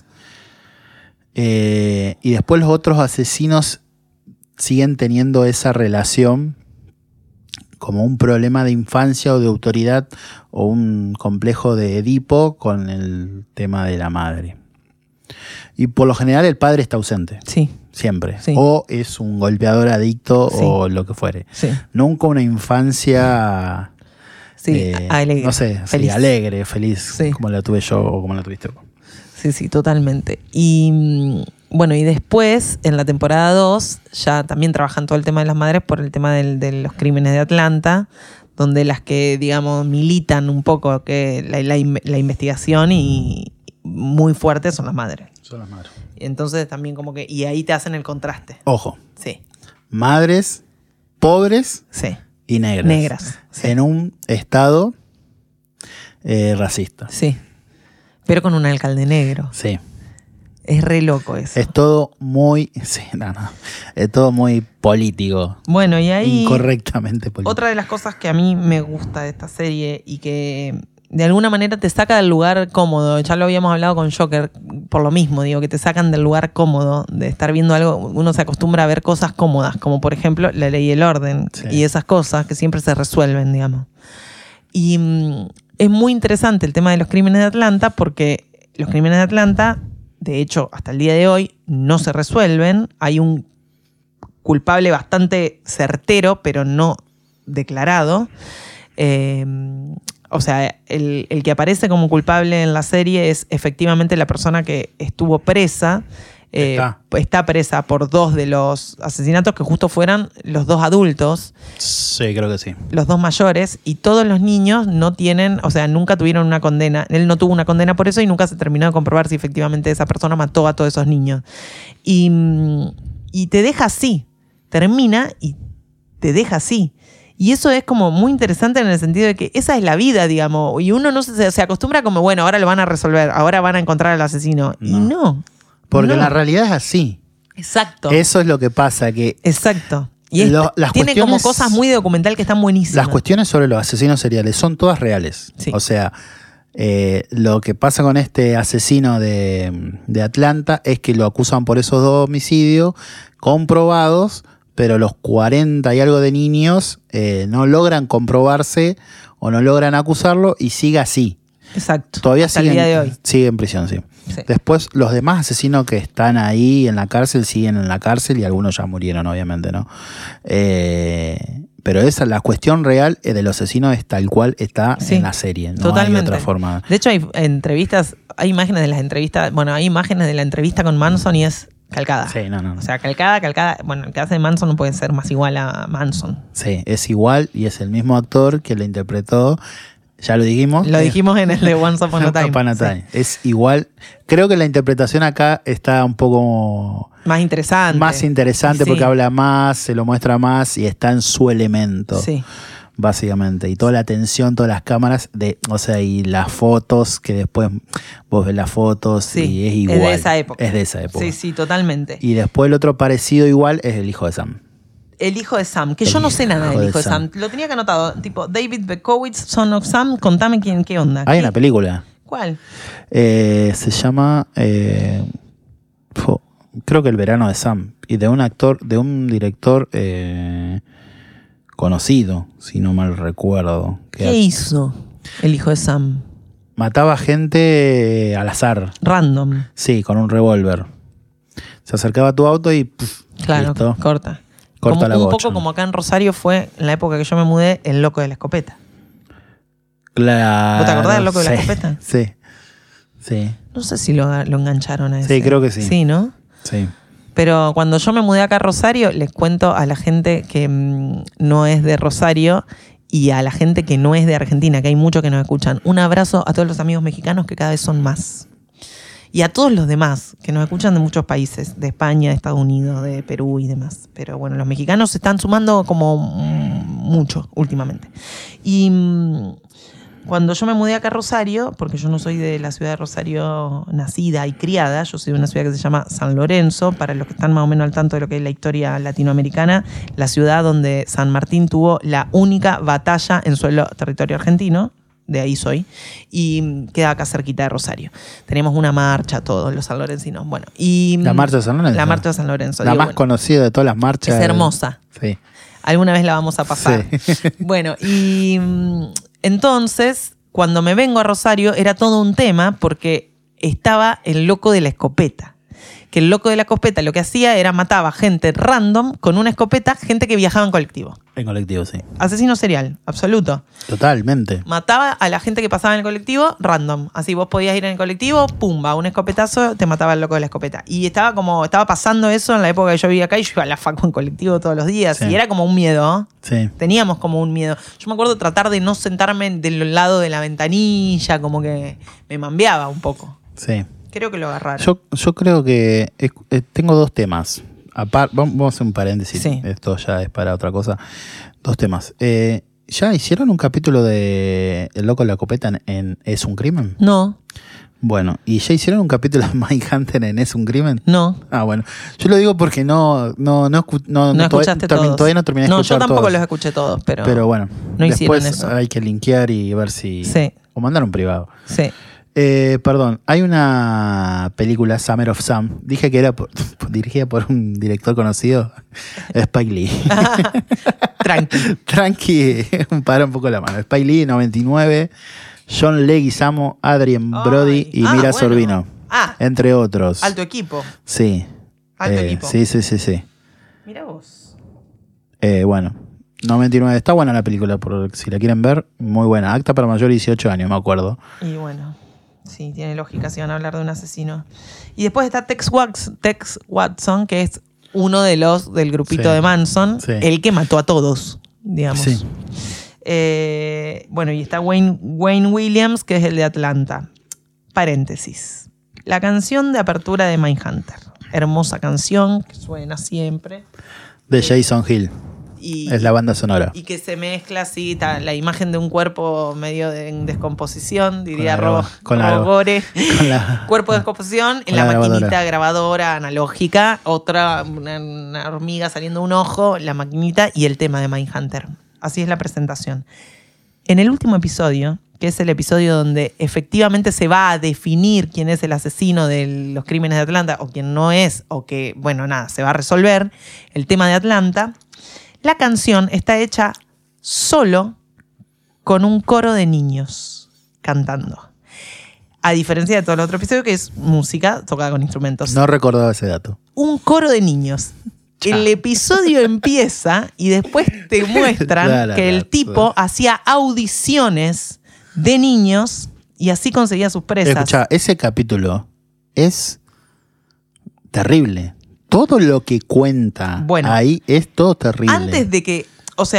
Y después los otros asesinos siguen teniendo esa relación como un problema de infancia o de autoridad o un complejo de Edipo con el tema de la madre. Y por lo general el padre está ausente. Sí. Siempre. Sí. O es un golpeador adicto Sí. o lo que fuere. Sí. Nunca una infancia... Sí, alegre. No sé, Feliz. sí, alegre, feliz, Sí. como la tuve yo o como la tuviste vos. Sí, totalmente. Y bueno, y después, en la temporada 2, ya también trabajan todo el tema de las madres por el tema de los crímenes de Atlanta, donde las que, digamos, militan un poco que la investigación y muy fuerte son las madres. Son las madres. Entonces también como que... Y ahí te hacen el contraste. Ojo, Sí, madres pobres sí, y negras. Negras, sí. En un estado racista. sí. Pero con un alcalde negro. Sí. Es re loco eso. Es todo muy... Sí, no. Es todo muy político. Bueno, y ahí... Incorrectamente político. Otra de las cosas que a mí me gusta de esta serie y que de alguna manera te saca del lugar cómodo, ya lo habíamos hablado con Joker, por lo mismo, digo, que te sacan del lugar cómodo, de estar viendo algo, uno se acostumbra a ver cosas cómodas, como por ejemplo La Ley y el Orden, Sí. y esas cosas que siempre se resuelven, digamos. Y es muy interesante el tema de los crímenes de Atlanta, porque los crímenes de Atlanta, de hecho, hasta el día de hoy, no se resuelven. Hay un culpable bastante certero, pero no declarado. O sea, el que aparece como culpable en la serie es efectivamente la persona que estuvo presa. Está presa por 2 de los asesinatos que justo fueran los 2 adultos, Sí, creo que sí. los 2 mayores, y todos los niños no tienen, o sea, nunca tuvieron una condena. Él no tuvo una condena por eso y nunca se terminó de comprobar si efectivamente esa persona mató a todos esos niños. Y te deja así, termina y te deja así. Y eso es como muy interesante en el sentido de que esa es la vida, digamos, y uno no se acostumbra como, bueno, ahora lo van a resolver, ahora van a encontrar al asesino. No. Y no. Porque No. la realidad es así. Exacto. Eso es lo que pasa, que Exacto. Y Las tiene como cuestiones- cosas muy de documental que están buenísimas. las cuestiones sobre los asesinos seriales son todas reales. Sí. O sea, lo que pasa con este asesino de Atlanta es que lo acusan por esos 2 homicidios comprobados, pero los 40 y algo de niños no logran comprobarse o no logran acusarlo y sigue así. Exacto. Todavía hasta el día de hoy. sigue en prisión, sí. Sí. Después, los demás asesinos que están ahí en la cárcel siguen en la cárcel y algunos ya murieron, obviamente, ¿no? Pero la cuestión real de los asesinos es tal cual está Sí, en la serie. No totalmente. hay otra forma. De hecho, hay entrevistas, hay imágenes de las entrevistas, bueno, hay imágenes de la entrevista con Manson y es calcada. Sí, no. O sea, calcada. Bueno, el que hace Manson no puede ser más igual a Manson. Sí, es igual y es el mismo actor que lo interpretó. Ya lo dijimos. Lo dijimos en el de Once Upon a Time. Upon a Sí. Time. Es igual. Creo que la interpretación acá está un poco Más interesante. más interesante Sí. porque habla más, se lo muestra más y está en su elemento. Sí. Básicamente. Y toda la atención, todas las cámaras, o sea, y las fotos, que después vos ves las fotos Sí, y es es igual. de esa época. Es de esa época. Sí, totalmente. Y después el otro parecido igual es el hijo de Sam. El hijo de Sam, que El yo no sé nada hijo del de hijo de Sam. Lo tenía que anotado. Tipo, David Bekowitz, Son of Sam, contame qué onda. Hay ¿Qué? una película. ¿Cuál? Se llama creo que El verano de Sam. Y de un actor, de un director conocido, si no mal recuerdo. ¿Qué hizo el hijo de Sam? Mataba gente al azar. Random. Sí, con un revólver. Se acercaba a tu auto y Claro, listo. corta. Corta Como, la un bocha. poco como acá en Rosario fue, en la época que yo me mudé, el loco de la escopeta. Claro. ¿Vos te acordás del loco de la Sí, escopeta? Sí. Sí. No sé si lo engancharon a ese. Sí, creo que sí. Sí, ¿no? Sí. Pero cuando yo me mudé acá a Rosario, les cuento a la gente que no es de Rosario y a la gente que no es de Argentina, que hay muchos que nos escuchan. Un abrazo a todos los amigos mexicanos que cada vez son más. Y a todos los demás que nos escuchan de muchos países, de España, de Estados Unidos, de Perú y demás. Pero bueno, los mexicanos se están sumando como mucho últimamente. Y cuando yo me mudé acá a Rosario, porque yo no soy de la ciudad de Rosario nacida y criada, yo soy de una ciudad que se llama San Lorenzo, para los que están más o menos al tanto de lo que es la historia latinoamericana, la ciudad donde San Martín tuvo la única batalla en suelo territorio argentino, de ahí soy, y queda acá cerquita de Rosario. Tenemos una marcha, todos los sanlorencinos. Bueno, y ¿La marcha de San Lorenzo? La marcha de San Lorenzo. La más conocida de todas las marchas. Es hermosa. Sí. Alguna vez la vamos a pasar. Sí. Bueno, y entonces, cuando me vengo a Rosario, era todo un tema porque estaba el loco de la escopeta. Que el loco de la escopeta lo que hacía era mataba gente random con una escopeta, gente que viajaba en colectivo. En colectivo, sí. Asesino serial, absoluto. Totalmente. Mataba a la gente que pasaba en el colectivo random. Así vos podías ir en el colectivo, pumba, un escopetazo, te mataba el loco de la escopeta. Y estaba pasando eso en la época que yo vivía acá y yo iba a la facu en colectivo todos los días. Sí. Y era como un miedo. Sí. Teníamos como un miedo. Yo me acuerdo de tratar de no sentarme del lado de la ventanilla, como que me mambeaba un poco. Sí. Creo que lo agarraron. Yo creo que tengo dos temas. Vamos a hacer un paréntesis. Sí. Esto ya es para otra cosa. Dos temas. ¿Ya hicieron un capítulo de El loco de la escopeta en Es un crimen? No, Bueno, ¿y ya hicieron un capítulo de Mindhunter en Es un crimen? no. Ah, bueno. Yo lo digo porque no escuchaste todos. todavía no terminé de No, escuchar yo tampoco todos. los escuché todos, pero Bueno, no hicieron después eso. hay que linkear y ver si... Sí. O mandar un privado. Sí. Perdón, hay una película, Summer of Sam, dije que era dirigida por un director conocido, Spike Lee. Tranqui, para un poco la mano. Spike Lee, 99, John Leguizamo, Adrien Brody y Mira bueno. Sorvino, entre otros. Alto equipo. Sí. Alto equipo. Sí. Mira vos. Bueno, 99, está buena la película, por si la quieren ver, muy buena. Acta para mayor de 18 años, me acuerdo. Y bueno, sí, tiene lógica si van a hablar de un asesino. Y después está Tex Watson, que es uno de los del grupito Sí. de Manson, Sí. el que mató a todos, digamos. Sí. Bueno, y está Wayne Williams, que es el de Atlanta. Paréntesis. La canción de apertura de Mindhunter. Hermosa canción, que suena siempre. De Jason Hill. Y, Es la banda sonora. y que se mezcla así, la imagen de un cuerpo medio en descomposición, diría Con la- Rogore. con la- Cuerpo de descomposición en con la la maquinita grabadora analógica, una hormiga saliendo de un ojo, la maquinita y el tema de Mindhunter. Así es la presentación. En el último episodio, que es el episodio donde efectivamente se va a definir quién es el asesino de los crímenes de Atlanta o quién no es, o que, bueno, nada, se va a resolver el tema de Atlanta, la canción está hecha solo con un coro de niños cantando. A diferencia de todo el otro episodio, que es música tocada con instrumentos. No recordaba ese dato. Un coro de niños. El episodio empieza y después te muestran que el tipo hacía audiciones de niños y así conseguía sus presas. Escuchá, ese capítulo es terrible. Todo lo que cuenta ahí es todo terrible. Antes de que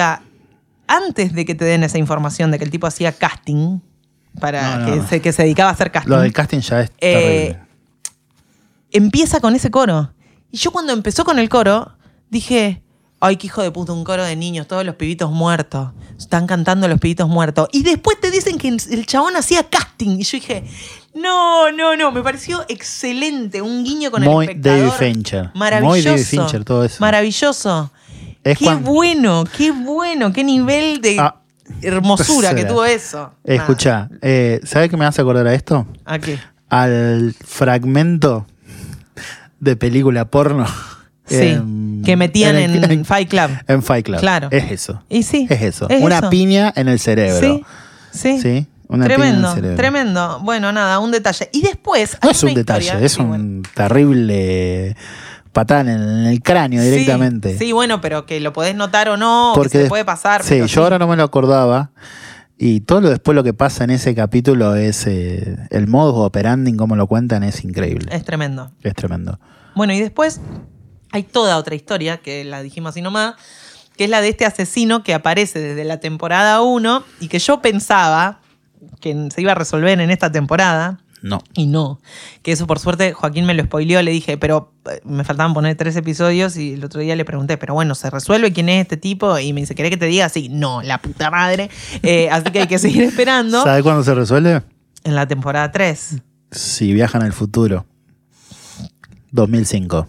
te den esa información de que el tipo hacía casting para que se dedicaba a hacer casting. Lo del casting ya es terrible. Empieza con ese coro. Y yo cuando empezó con el coro, dije, ay, qué hijo de puta, un coro de niños, todos los pibitos muertos. Están cantando los pibitos muertos. Y después te dicen que el chabón hacía casting. Y yo dije, no, me pareció excelente. Un guiño con el espectador. David Fincher. Maravilloso. Muy David Fincher, todo eso. Maravilloso. Bueno, qué nivel de hermosura que tuvo eso. Escuchá, ¿sabes qué me hace acordar a esto? ¿A qué? Al fragmento de película porno. Sí, que metían en Fight Club. En Fight Club. Claro. Es eso. Y sí. Es eso. Una piña en el cerebro. Sí. Una tremendo, piña en el cerebro. Tremendo. Bueno, nada, un detalle. Y después. No es un detalle, es un terrible patada en el cráneo directamente. Sí, bueno, pero que lo podés notar o no, porque que se puede pasar. Sí, yo ahora no me lo acordaba. Y todo lo que pasa en ese capítulo es el modus operandi, como lo cuentan, es increíble. Es tremendo. Es tremendo. Bueno, y después hay toda otra historia, que la dijimos así nomás, que es la de este asesino que aparece desde la temporada 1 y que yo pensaba que se iba a resolver en esta temporada. No. Y no. Que eso, por suerte, Joaquín me lo spoileó. Le dije, pero me faltaban poner 3 episodios. Y el otro día le pregunté, pero bueno, ¿se resuelve quién es este tipo? Y me dice, ¿querés que te diga? Sí, no, la puta madre. Así que hay que seguir esperando. ¿Sabe cuándo se resuelve? En la temporada 3. Si viajan al futuro. 2005.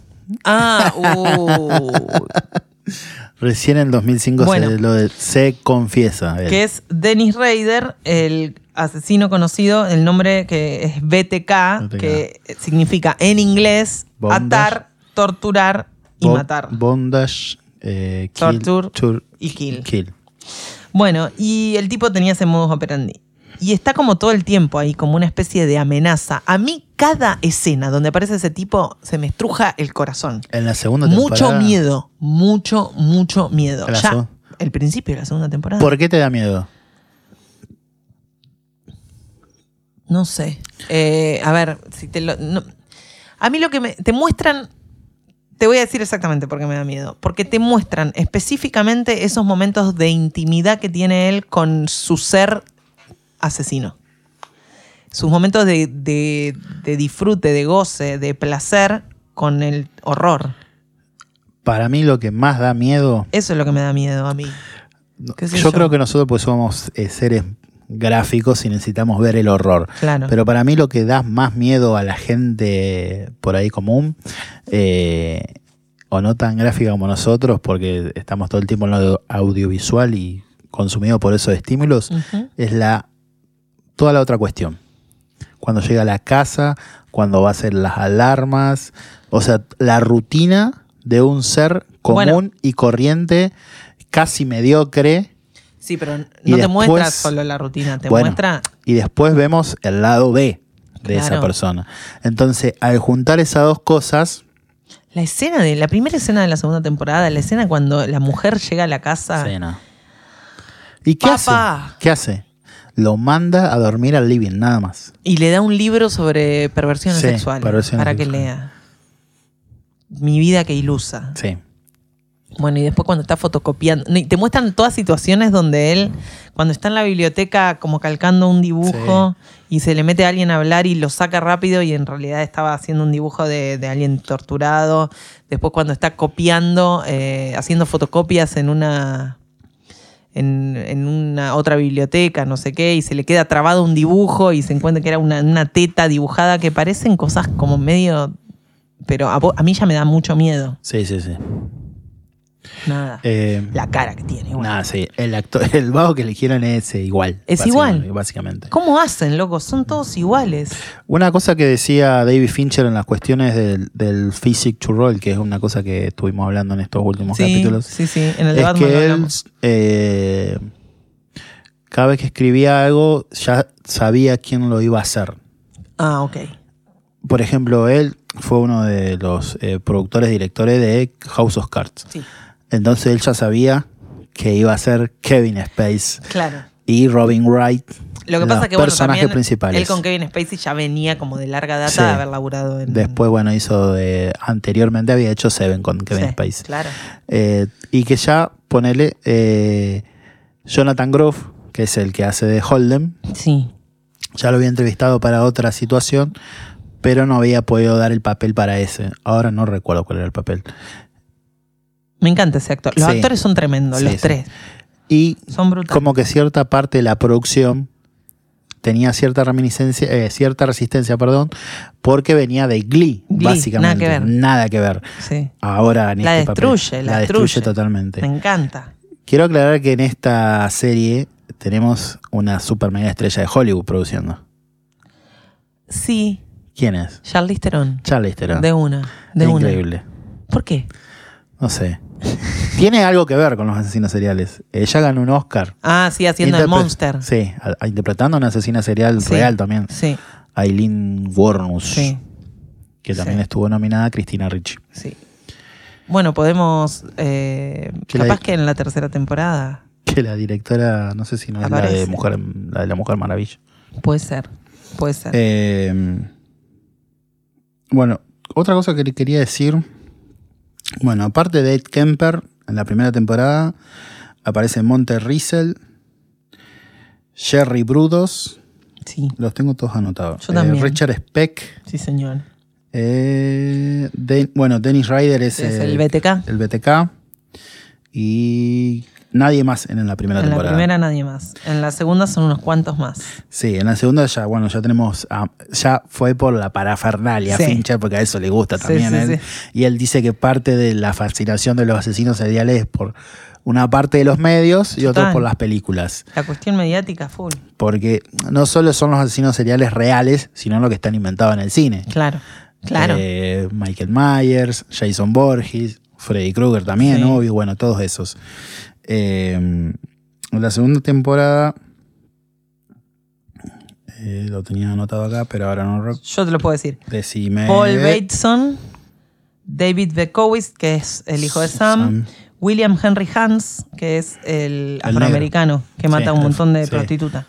Recién en 2005 bueno, se confiesa. Que es Dennis Rader, el asesino conocido, el nombre que es BTK, que significa en inglés bondage, atar, torturar y matar. Bondage, torture y kill. Bueno, y el tipo tenía ese modus operandi. Y está como todo el tiempo ahí, como una especie de amenaza. A mí, cada escena donde aparece ese tipo, se me estruja el corazón. En la segunda temporada. Mucho miedo. Ya, el principio de la segunda temporada. ¿Por qué te da miedo? No sé. A ver, si te lo... No. A mí lo que te muestran... Te voy a decir exactamente por qué me da miedo. Porque te muestran específicamente esos momentos de intimidad que tiene él con su ser asesino. Sus momentos de disfrute, de goce, de placer con el horror. Para mí lo que más da miedo... Eso es lo que me da miedo a mí. Yo creo que nosotros pues somos seres gráficos y necesitamos ver el horror. Claro. Pero para mí lo que da más miedo a la gente por ahí común, o no tan gráfica como nosotros, porque estamos todo el tiempo en lo audiovisual y consumido por esos estímulos, es toda la otra cuestión. Cuando llega a la casa, cuando va a hacer las alarmas, o sea, la rutina de un ser común y corriente, casi mediocre. Sí, pero no te muestra solo la rutina, te muestra... Y después vemos el lado B de esa persona. Entonces, al juntar esas dos cosas... La primera escena de la segunda temporada, la escena cuando la mujer llega a la casa... ¿Y qué hace? ¿Qué hace? Lo manda a dormir al living, nada más. Y le da un libro sobre perversiones sexuales para que lea. Mi vida que ilusa. Sí. Bueno, y después cuando está fotocopiando... Te muestran todas situaciones donde él, cuando está en la biblioteca como calcando un dibujo y se le mete a alguien a hablar y lo saca rápido y en realidad estaba haciendo un dibujo de alguien torturado. Después cuando está copiando, haciendo fotocopias en una otra biblioteca, no sé qué, y se le queda trabado un dibujo y se encuentra que era una teta dibujada, que parecen cosas como medio... Pero a mí ya me da mucho miedo. Sí. Nada. La cara que tiene. Igual. Nada, sí. El vago que eligieron es igual. Es igual. Básicamente. ¿Cómo hacen, loco? Son todos iguales. Una cosa que decía David Fincher en las cuestiones del Physic to Roll, que es una cosa que estuvimos hablando en estos últimos capítulos. Sí. En el debate es que él, cada vez que escribía algo, ya sabía quién lo iba a hacer. Ah, ok. Por ejemplo, él fue uno de los productores, directores de House of Cards. Sí. Entonces él ya sabía que iba a ser Kevin Spacey. Claro. Y Robin Wright. Lo que pasa es que personajes principales. Él con Kevin Spacey ya venía como de larga data de haber laburado en... Después, hizo anteriormente había hecho Seven con Kevin Spacey. Claro. Y que ya, ponele, Jonathan Groff, que es el que hace de Holden. Sí. Ya lo había entrevistado para otra situación, pero no había podido dar el papel para ese. Ahora no recuerdo cuál era el papel. Me encanta ese actor. Los actores son tremendos, los tres. Y son brutales. Como que cierta parte de la producción tenía cierta resistencia, porque venía de Glee, básicamente. Nada que ver. Sí. Ahora en la este destruye, papel. La destruye totalmente. Me encanta. Quiero aclarar que en esta serie tenemos una super mega estrella de Hollywood produciendo. Sí. ¿Quién es? Charlize Theron. Charlize Theron. De una. Increíble. ¿Por qué? No sé. Tiene algo que ver con los asesinos seriales. Ella ganó un Oscar. Ah, sí, haciendo el Monster. Sí, interpretando a una asesina serial real también. Sí. Aileen Wuornos. Sí. Que también estuvo nominada a Christina Ricci. Sí. Bueno, podemos... capaz que en la tercera temporada... Que la directora, no sé si no aparece. Es la de la Mujer Maravilla. Puede ser. Bueno, otra cosa que le quería decir... Bueno, aparte de Ed Kemper, en la primera temporada aparece Monte Riesel, Jerry Brudos, Sí, Los tengo todos anotados. Yo también. Richard Speck. sí, señor. Dennis Rader es el BTK. El BTK. Y nadie más en la primera temporada. En la primera nadie más. En la segunda son unos cuantos más. Sí, en la segunda ya tenemos, ya fue por la parafernalia Sí. Fincher, porque a eso le gusta también Sí, a él. sí. Y él dice que parte de la fascinación de los asesinos seriales es por una parte de los medios y otra Total. por las películas. La cuestión mediática full. Porque no solo son los asesinos seriales reales, sino lo que están inventados en el cine. Claro. Michael Myers, Jason Voorhees, Freddy Krueger también, Sí. obvio, bueno, todos esos. En la segunda temporada lo tenía anotado acá, pero ahora no recuerdo. Yo te lo puedo decir. Decime. Paul Bateson, David Bekowitz, que es el hijo de Sam, William Henry Hans, que es el afroamericano que Sí, mata a un montón de sí. prostitutas.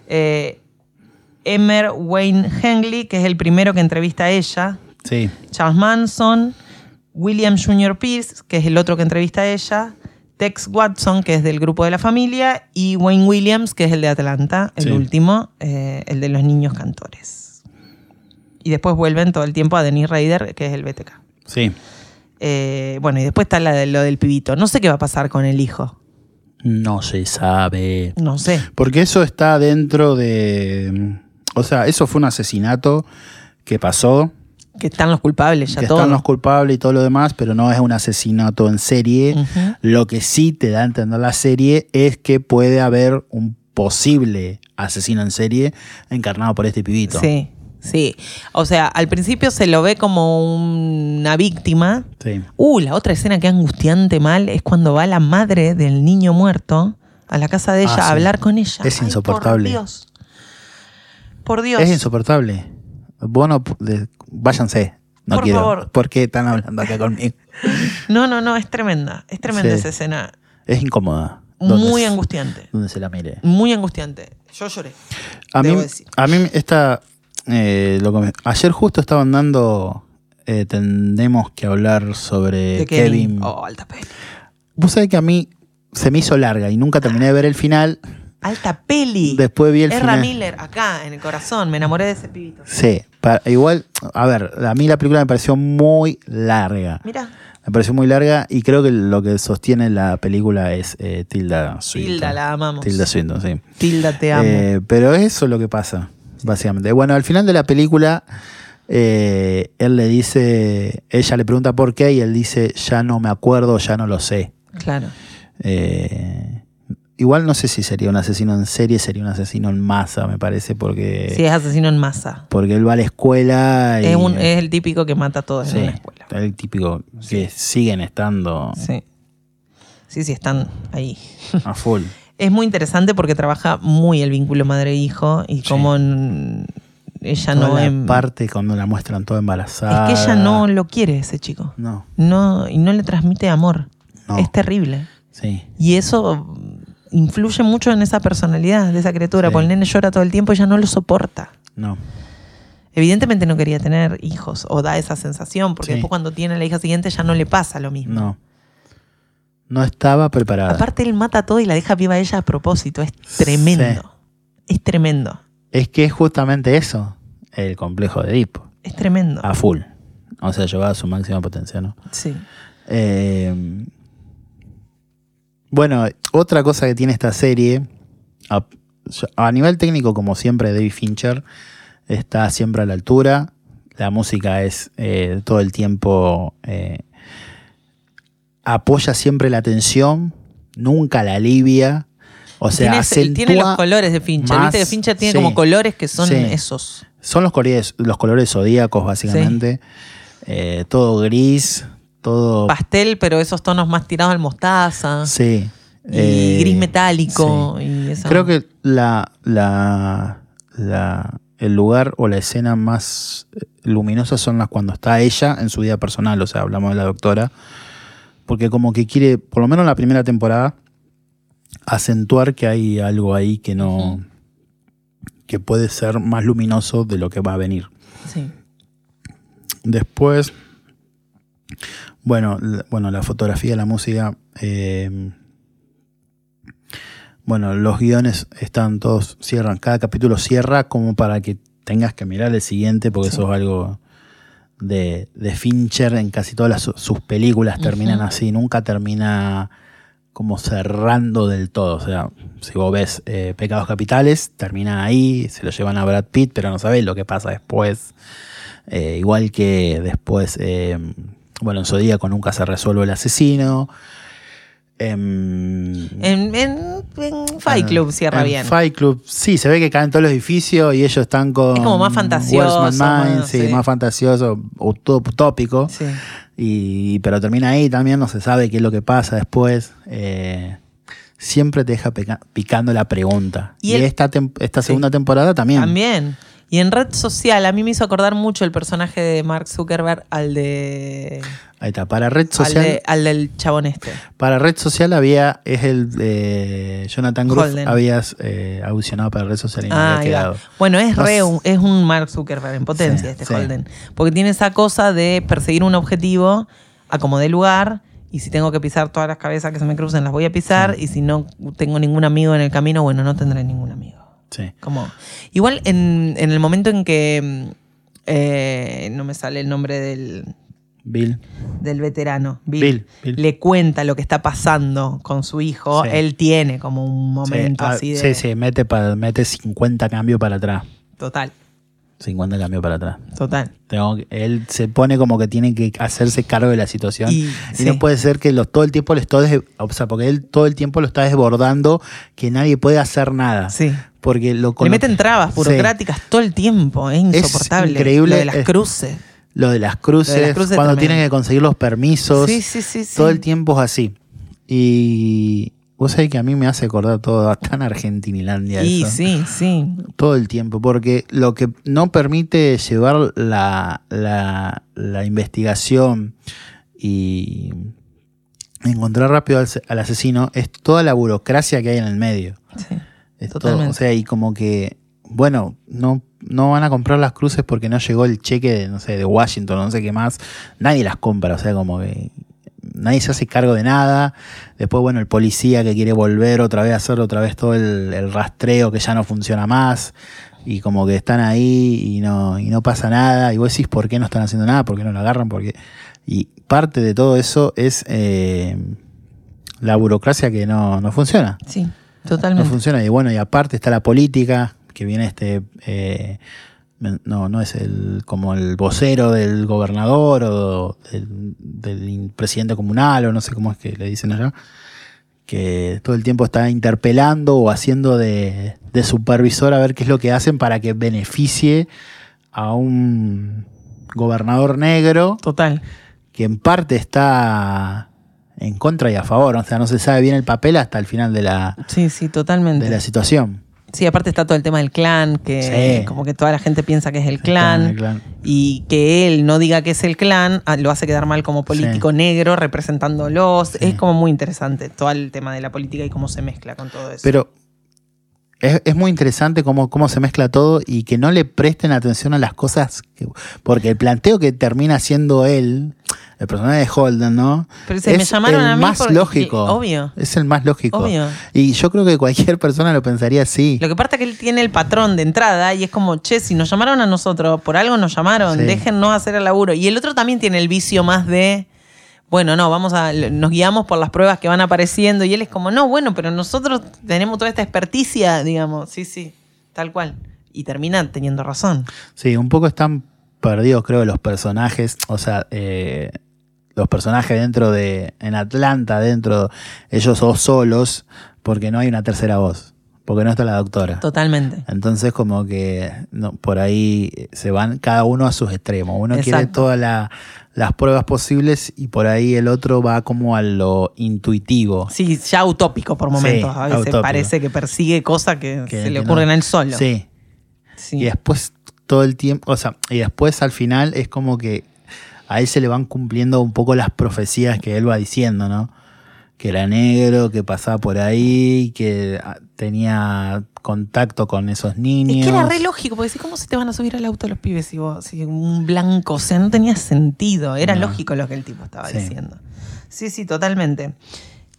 Emer Wayne Henley, que es el primero que entrevista a ella. Sí, Charles Manson, William Jr. Pierce, que es el otro que entrevista a ella. Tex Watson, que es del grupo de la familia. Y Wayne Williams, que es el de Atlanta, el Sí. último, el de los niños cantores. Y después vuelven todo el tiempo a Dennis Rader, que es el BTK. sí. Bueno, y después está lo del pibito. No sé qué va a pasar con el hijo. No se sabe. No sé. Porque eso está dentro de... O sea, eso fue un asesinato que pasó, Que están los culpables ya que todos. están los culpables y todo lo demás, pero no es un asesinato en serie. Ujú. Lo que sí te da a entender la serie es que puede haber un posible asesino en serie encarnado por este pibito. Sí, sí. O sea, al principio se lo ve como una víctima. Sí. La otra escena que es angustiante mal es cuando va la madre del niño muerto a la casa de ella a sí. hablar con ella. Es Ay, insoportable. Por Dios. Por Dios. Es insoportable. Váyanse. No Por quiero. favor. ¿Por qué están hablando acá conmigo? No, es tremenda. Es tremenda Sí. esa escena. Es incómoda. Muy angustiante. Donde se la mire. Muy angustiante. Yo lloré. A debo mí, decir. ayer justo estaban dando tenemos que hablar sobre De Kevin. Alta peli. Vos sabés que a mí se me hizo larga y nunca terminé de ver el final. Alta peli. Después vi el Ezra final. Miller, acá, en el corazón. Me enamoré de ese pibito. Sí, igual, a ver, a mí la película me pareció muy larga. Mira. Me pareció muy larga y creo que lo que sostiene la película es Tilda Swinton. Tilda, la amamos. Tilda Swinton, sí. Tilda, te amo. Pero eso es lo que pasa, básicamente. Bueno, al final de la película, él le dice, ella le pregunta por qué y él dice, ya no me acuerdo, ya no lo sé. Claro. Igual no sé si sería un asesino en serie, sería un asesino en masa, me parece, porque, Sí, es asesino en masa. porque él va a la escuela y Es el típico que mata a todos sí, en una escuela. el típico que siguen estando Sí. Sí, están ahí. a full. Es muy interesante porque trabaja muy el vínculo madre-hijo y Sí. cómo ella Toda no... la parte cuando la muestran toda embarazada. Es que ella no lo quiere, ese chico. No, Y no le transmite amor. No. Es terrible. sí. Y eso influye mucho en esa personalidad de esa criatura, Sí. porque el nene llora todo el tiempo y ella no lo soporta. No. Evidentemente no quería tener hijos, o da esa sensación, porque Sí. después cuando tiene la hija siguiente ya no le pasa lo mismo. No. No estaba preparada. Aparte él mata todo y la deja viva a ella a propósito. Es tremendo. Sí. Es tremendo. Es que es justamente eso, el complejo de Edipo. Es tremendo. A full. O sea, llevaba a su máxima potencia, ¿no? Sí. Bueno, otra cosa que tiene esta serie, a nivel técnico, como siempre, David Fincher está siempre a la altura. La música es todo el tiempo... apoya siempre la tensión, nunca la alivia. O sea, tiene los colores de Fincher. más, Viste que Fincher tiene sí, como colores que son sí. esos. Son los colores zodíacos, básicamente. Todo gris, todo... Pastel, pero esos tonos más tirados al mostaza. Sí. Y gris metálico. sí. Y esa- Creo que el lugar o la escena más luminosa son las cuando está ella en su vida personal. O sea, hablamos de la doctora. Porque como que quiere, por lo menos en la primera temporada, acentuar que hay algo ahí que no... que puede ser más luminoso de lo que va a venir. Sí. Después, bueno, la fotografía, la música. bueno, los guiones están todos, cierran, cada capítulo cierra como para que tengas que mirar el siguiente, porque Sí. eso es algo de Fincher. En casi todas sus películas terminan así, nunca termina como cerrando del todo. O sea, si vos ves Pecados Capitales, termina ahí, se lo llevan a Brad Pitt, pero no sabés lo que pasa después. Igual que después, bueno, en Zodíaco nunca se resuelve el asesino. En Fight Club cierra en bien. Fight Club, sí, se ve que caen todos los edificios y ellos están con... Es como más fantasioso, Where's My Mind, más, sí, sí. más fantasioso, utópico. Sí. Pero termina ahí también, no se sabe qué es lo que pasa después. Siempre te deja picando la pregunta. Y esta segunda temporada también. También. Y en Red Social, a mí me hizo acordar mucho el personaje de Mark Zuckerberg al de... Ahí está, para Red Social... Al del chabón este. Para Red Social es el de Jonathan Groff, Holden. habías audicionado para Red Social y no había quedado. Bueno, es No es un Mark Zuckerberg en potencia, Sí, sí. Holden. Porque tiene esa cosa de perseguir un objetivo a como dé lugar, y si tengo que pisar todas las cabezas que se me crucen, las voy a pisar, y si no tengo ningún amigo en el camino, bueno, no tendré ningún amigo. Sí. Como, igual en el momento en que no me sale el nombre del veterano, Bill, le cuenta lo que está pasando con su hijo, Sí. él tiene como un momento así de... Sí, mete 50 cambios para atrás. Total. 50 cambios para atrás. Total. Él se pone como que tiene que hacerse cargo de la situación. Y sí. no puede ser que todo el tiempo porque él todo el tiempo lo está desbordando, que nadie puede hacer nada. Sí. Porque le meten trabas burocráticas todo el tiempo, es insoportable. Es increíble. Lo de las cruces. Lo de las cruces, cuando también. tienen que conseguir los permisos. Sí. Todo el tiempo es así. Y vos sabés que a mí me hace acordar todo tan Argentinilandia eso. Sí. Todo el tiempo, porque lo que no permite llevar la investigación y encontrar rápido al asesino es toda la burocracia que hay en el medio. Sí, es totalmente. Todo, o sea, y como que, bueno, no van a comprar las cruces porque no llegó el cheque de Washington, no sé qué más. Nadie las compra, o sea, como que nadie se hace cargo de nada. Después, bueno, el policía que quiere volver otra vez a hacer otra vez todo el rastreo que ya no funciona más. Y como que están ahí y no pasa nada. Y vos decís, ¿por qué no están haciendo nada? ¿Por qué no lo agarran? Y parte de todo eso es la burocracia que no funciona. Sí, totalmente. No funciona. Y bueno, y aparte está la política, que viene no es como el vocero del gobernador o del presidente comunal, o no sé cómo es que le dicen allá, que todo el tiempo está interpelando o haciendo de supervisor a ver qué es lo que hacen para que beneficie a un gobernador negro. Total. Que en parte está en contra y a favor. O sea, no se sabe bien el papel hasta el final Sí, totalmente. de la situación. Sí, aparte está todo el tema del clan, que Sí. como que toda la gente piensa que es el clan, El clan. y que él no diga que es el clan, lo hace quedar mal como político negro representándolos. Sí. Es como muy interesante todo el tema de la política y cómo se mezcla con todo eso. Pero es muy interesante cómo se mezcla todo y que no le presten atención a las cosas. Porque el planteo que termina haciendo él, el personaje de Holden, ¿no? Pero me llamaron el a mí más porque- lógico. obvio. Es el más lógico. Obvio. Y yo creo que cualquier persona lo pensaría así. Lo que pasa es que él tiene el patrón de entrada y es como, che, si nos llamaron a nosotros, por algo nos llamaron, Sí. déjennos hacer el laburo. Y el otro también tiene el vicio más de, bueno, no, nos guiamos por las pruebas que van apareciendo. Y él es como, no, bueno, pero nosotros tenemos toda esta experticia, digamos. Sí, tal cual. Y termina teniendo razón. Sí, un poco están perdidos, creo, los personajes. O sea, los personajes en Atlanta, ellos son solos, porque no hay una tercera voz. Porque no está la doctora. Totalmente. Entonces, como que por ahí se van cada uno a sus extremos. Uno quiere Exacto. todas las pruebas posibles y por ahí el otro va como a lo intuitivo. Sí, ya utópico por momentos. Sí, a veces utópico. parece que persigue cosas que se le no. ocurren a él solo. Sí. Sí. Y después todo el tiempo, o sea, y después al final es como que a él se le van cumpliendo un poco las profecías que él va diciendo, ¿no? Que era negro, que pasaba por ahí, que tenía contacto con esos niños. Es que era re lógico, porque ¿cómo se te van a subir al auto los pibes si un blanco? O sea, no tenía sentido. Era No. lógico lo que el tipo estaba Sí. diciendo. Sí, totalmente.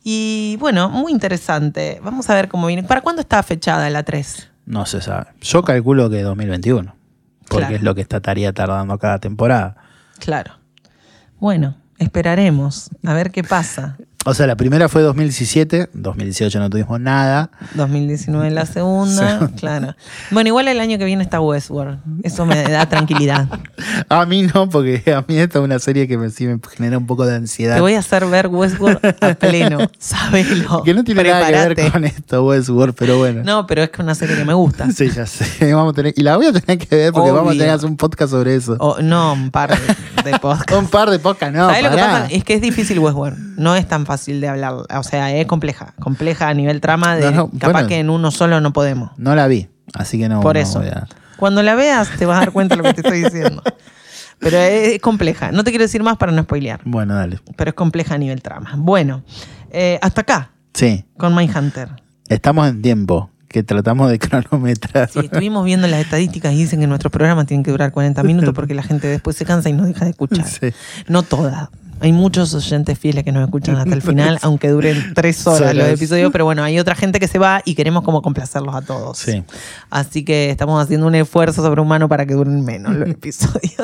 Y bueno, muy interesante. Vamos a ver cómo viene. ¿Para cuándo está fechada la 3? No se sabe. Yo calculo que 2021. Porque Claro. es lo que estaría tardando cada temporada. Claro. Bueno, esperaremos a ver qué pasa. O sea, la primera fue 2017, 2018 no tuvimos nada. 2019 la segunda, Sí. claro. Bueno, igual el año que viene está Westworld. Eso me da tranquilidad. A mí no, porque a mí esta es una serie que sí me genera un poco de ansiedad. Te voy a hacer ver Westworld a pleno. Sábelo. Que no tiene nada que Prepárate. ver con esto, Westworld, pero bueno. No, pero es que es una serie que me gusta. Sí, ya sé. Vamos a tener, y la voy a tener que ver porque vamos a tener que hacer un podcast sobre eso. No, un par de podcasts. Un par de podcasts, no. ¿Sabes lo que pará. pasa? Es que es difícil Westworld. No es tan fácil de hablar. O sea, es compleja. Compleja a nivel trama de No, capaz bueno. que en uno solo no podemos. No la vi, así que no. Por no eso. voy a- Cuando la veas te vas a dar cuenta de lo que te estoy diciendo. Pero es compleja. No te quiero decir más para no spoilear. Bueno, dale. Pero es compleja a nivel trama. Bueno, hasta acá Sí, con Mindhunter. estamos en tiempo, que tratamos de cronometrar. Sí, estuvimos viendo las estadísticas y dicen que nuestros programas tienen que durar 40 minutos porque la gente después se cansa y nos deja de escuchar. Sí. No todas. Hay muchos oyentes fieles que nos escuchan hasta el final, aunque duren 3 horas los Solas. episodios, pero bueno, hay otra gente que se va y queremos como complacerlos a todos. Sí. Así que estamos haciendo un esfuerzo sobrehumano para que duren menos los episodios.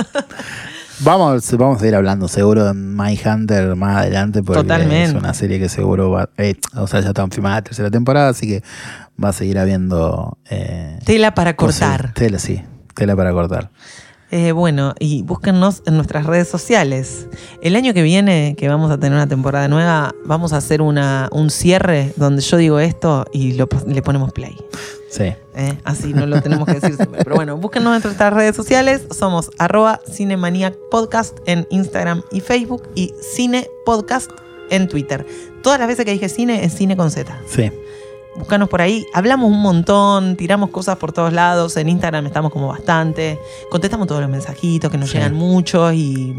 Vamos a ir hablando seguro de Mindhunter más adelante porque Totalmente. es una serie que seguro va, o sea, ya está filmada la tercera temporada, así que va a seguir habiendo Tela para cortar. cosas. Tela para cortar. Bueno, y búsquennos en nuestras redes sociales. El año que viene, que vamos a tener una temporada nueva, vamos a hacer un cierre donde yo digo esto y le ponemos play. Sí. Así no lo tenemos que decir siempre. Pero bueno, búsquennos en nuestras redes sociales. Somos @cinemaniacpodcast en Instagram y Facebook y cinepodcast en Twitter. Todas las veces que dije cine es cine con Z. Sí. Búscanos por ahí. Hablamos un montón, tiramos cosas por todos lados. En Instagram estamos como bastante. Contestamos todos los mensajitos que nos Sí. llegan muchos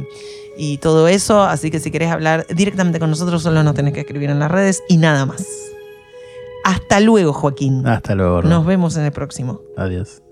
y todo eso. Así que si querés hablar directamente con nosotros, solo nos tenés que escribir en las redes y nada más. Hasta luego, Joaquín. Hasta luego. Ro. Nos vemos en el próximo. Adiós.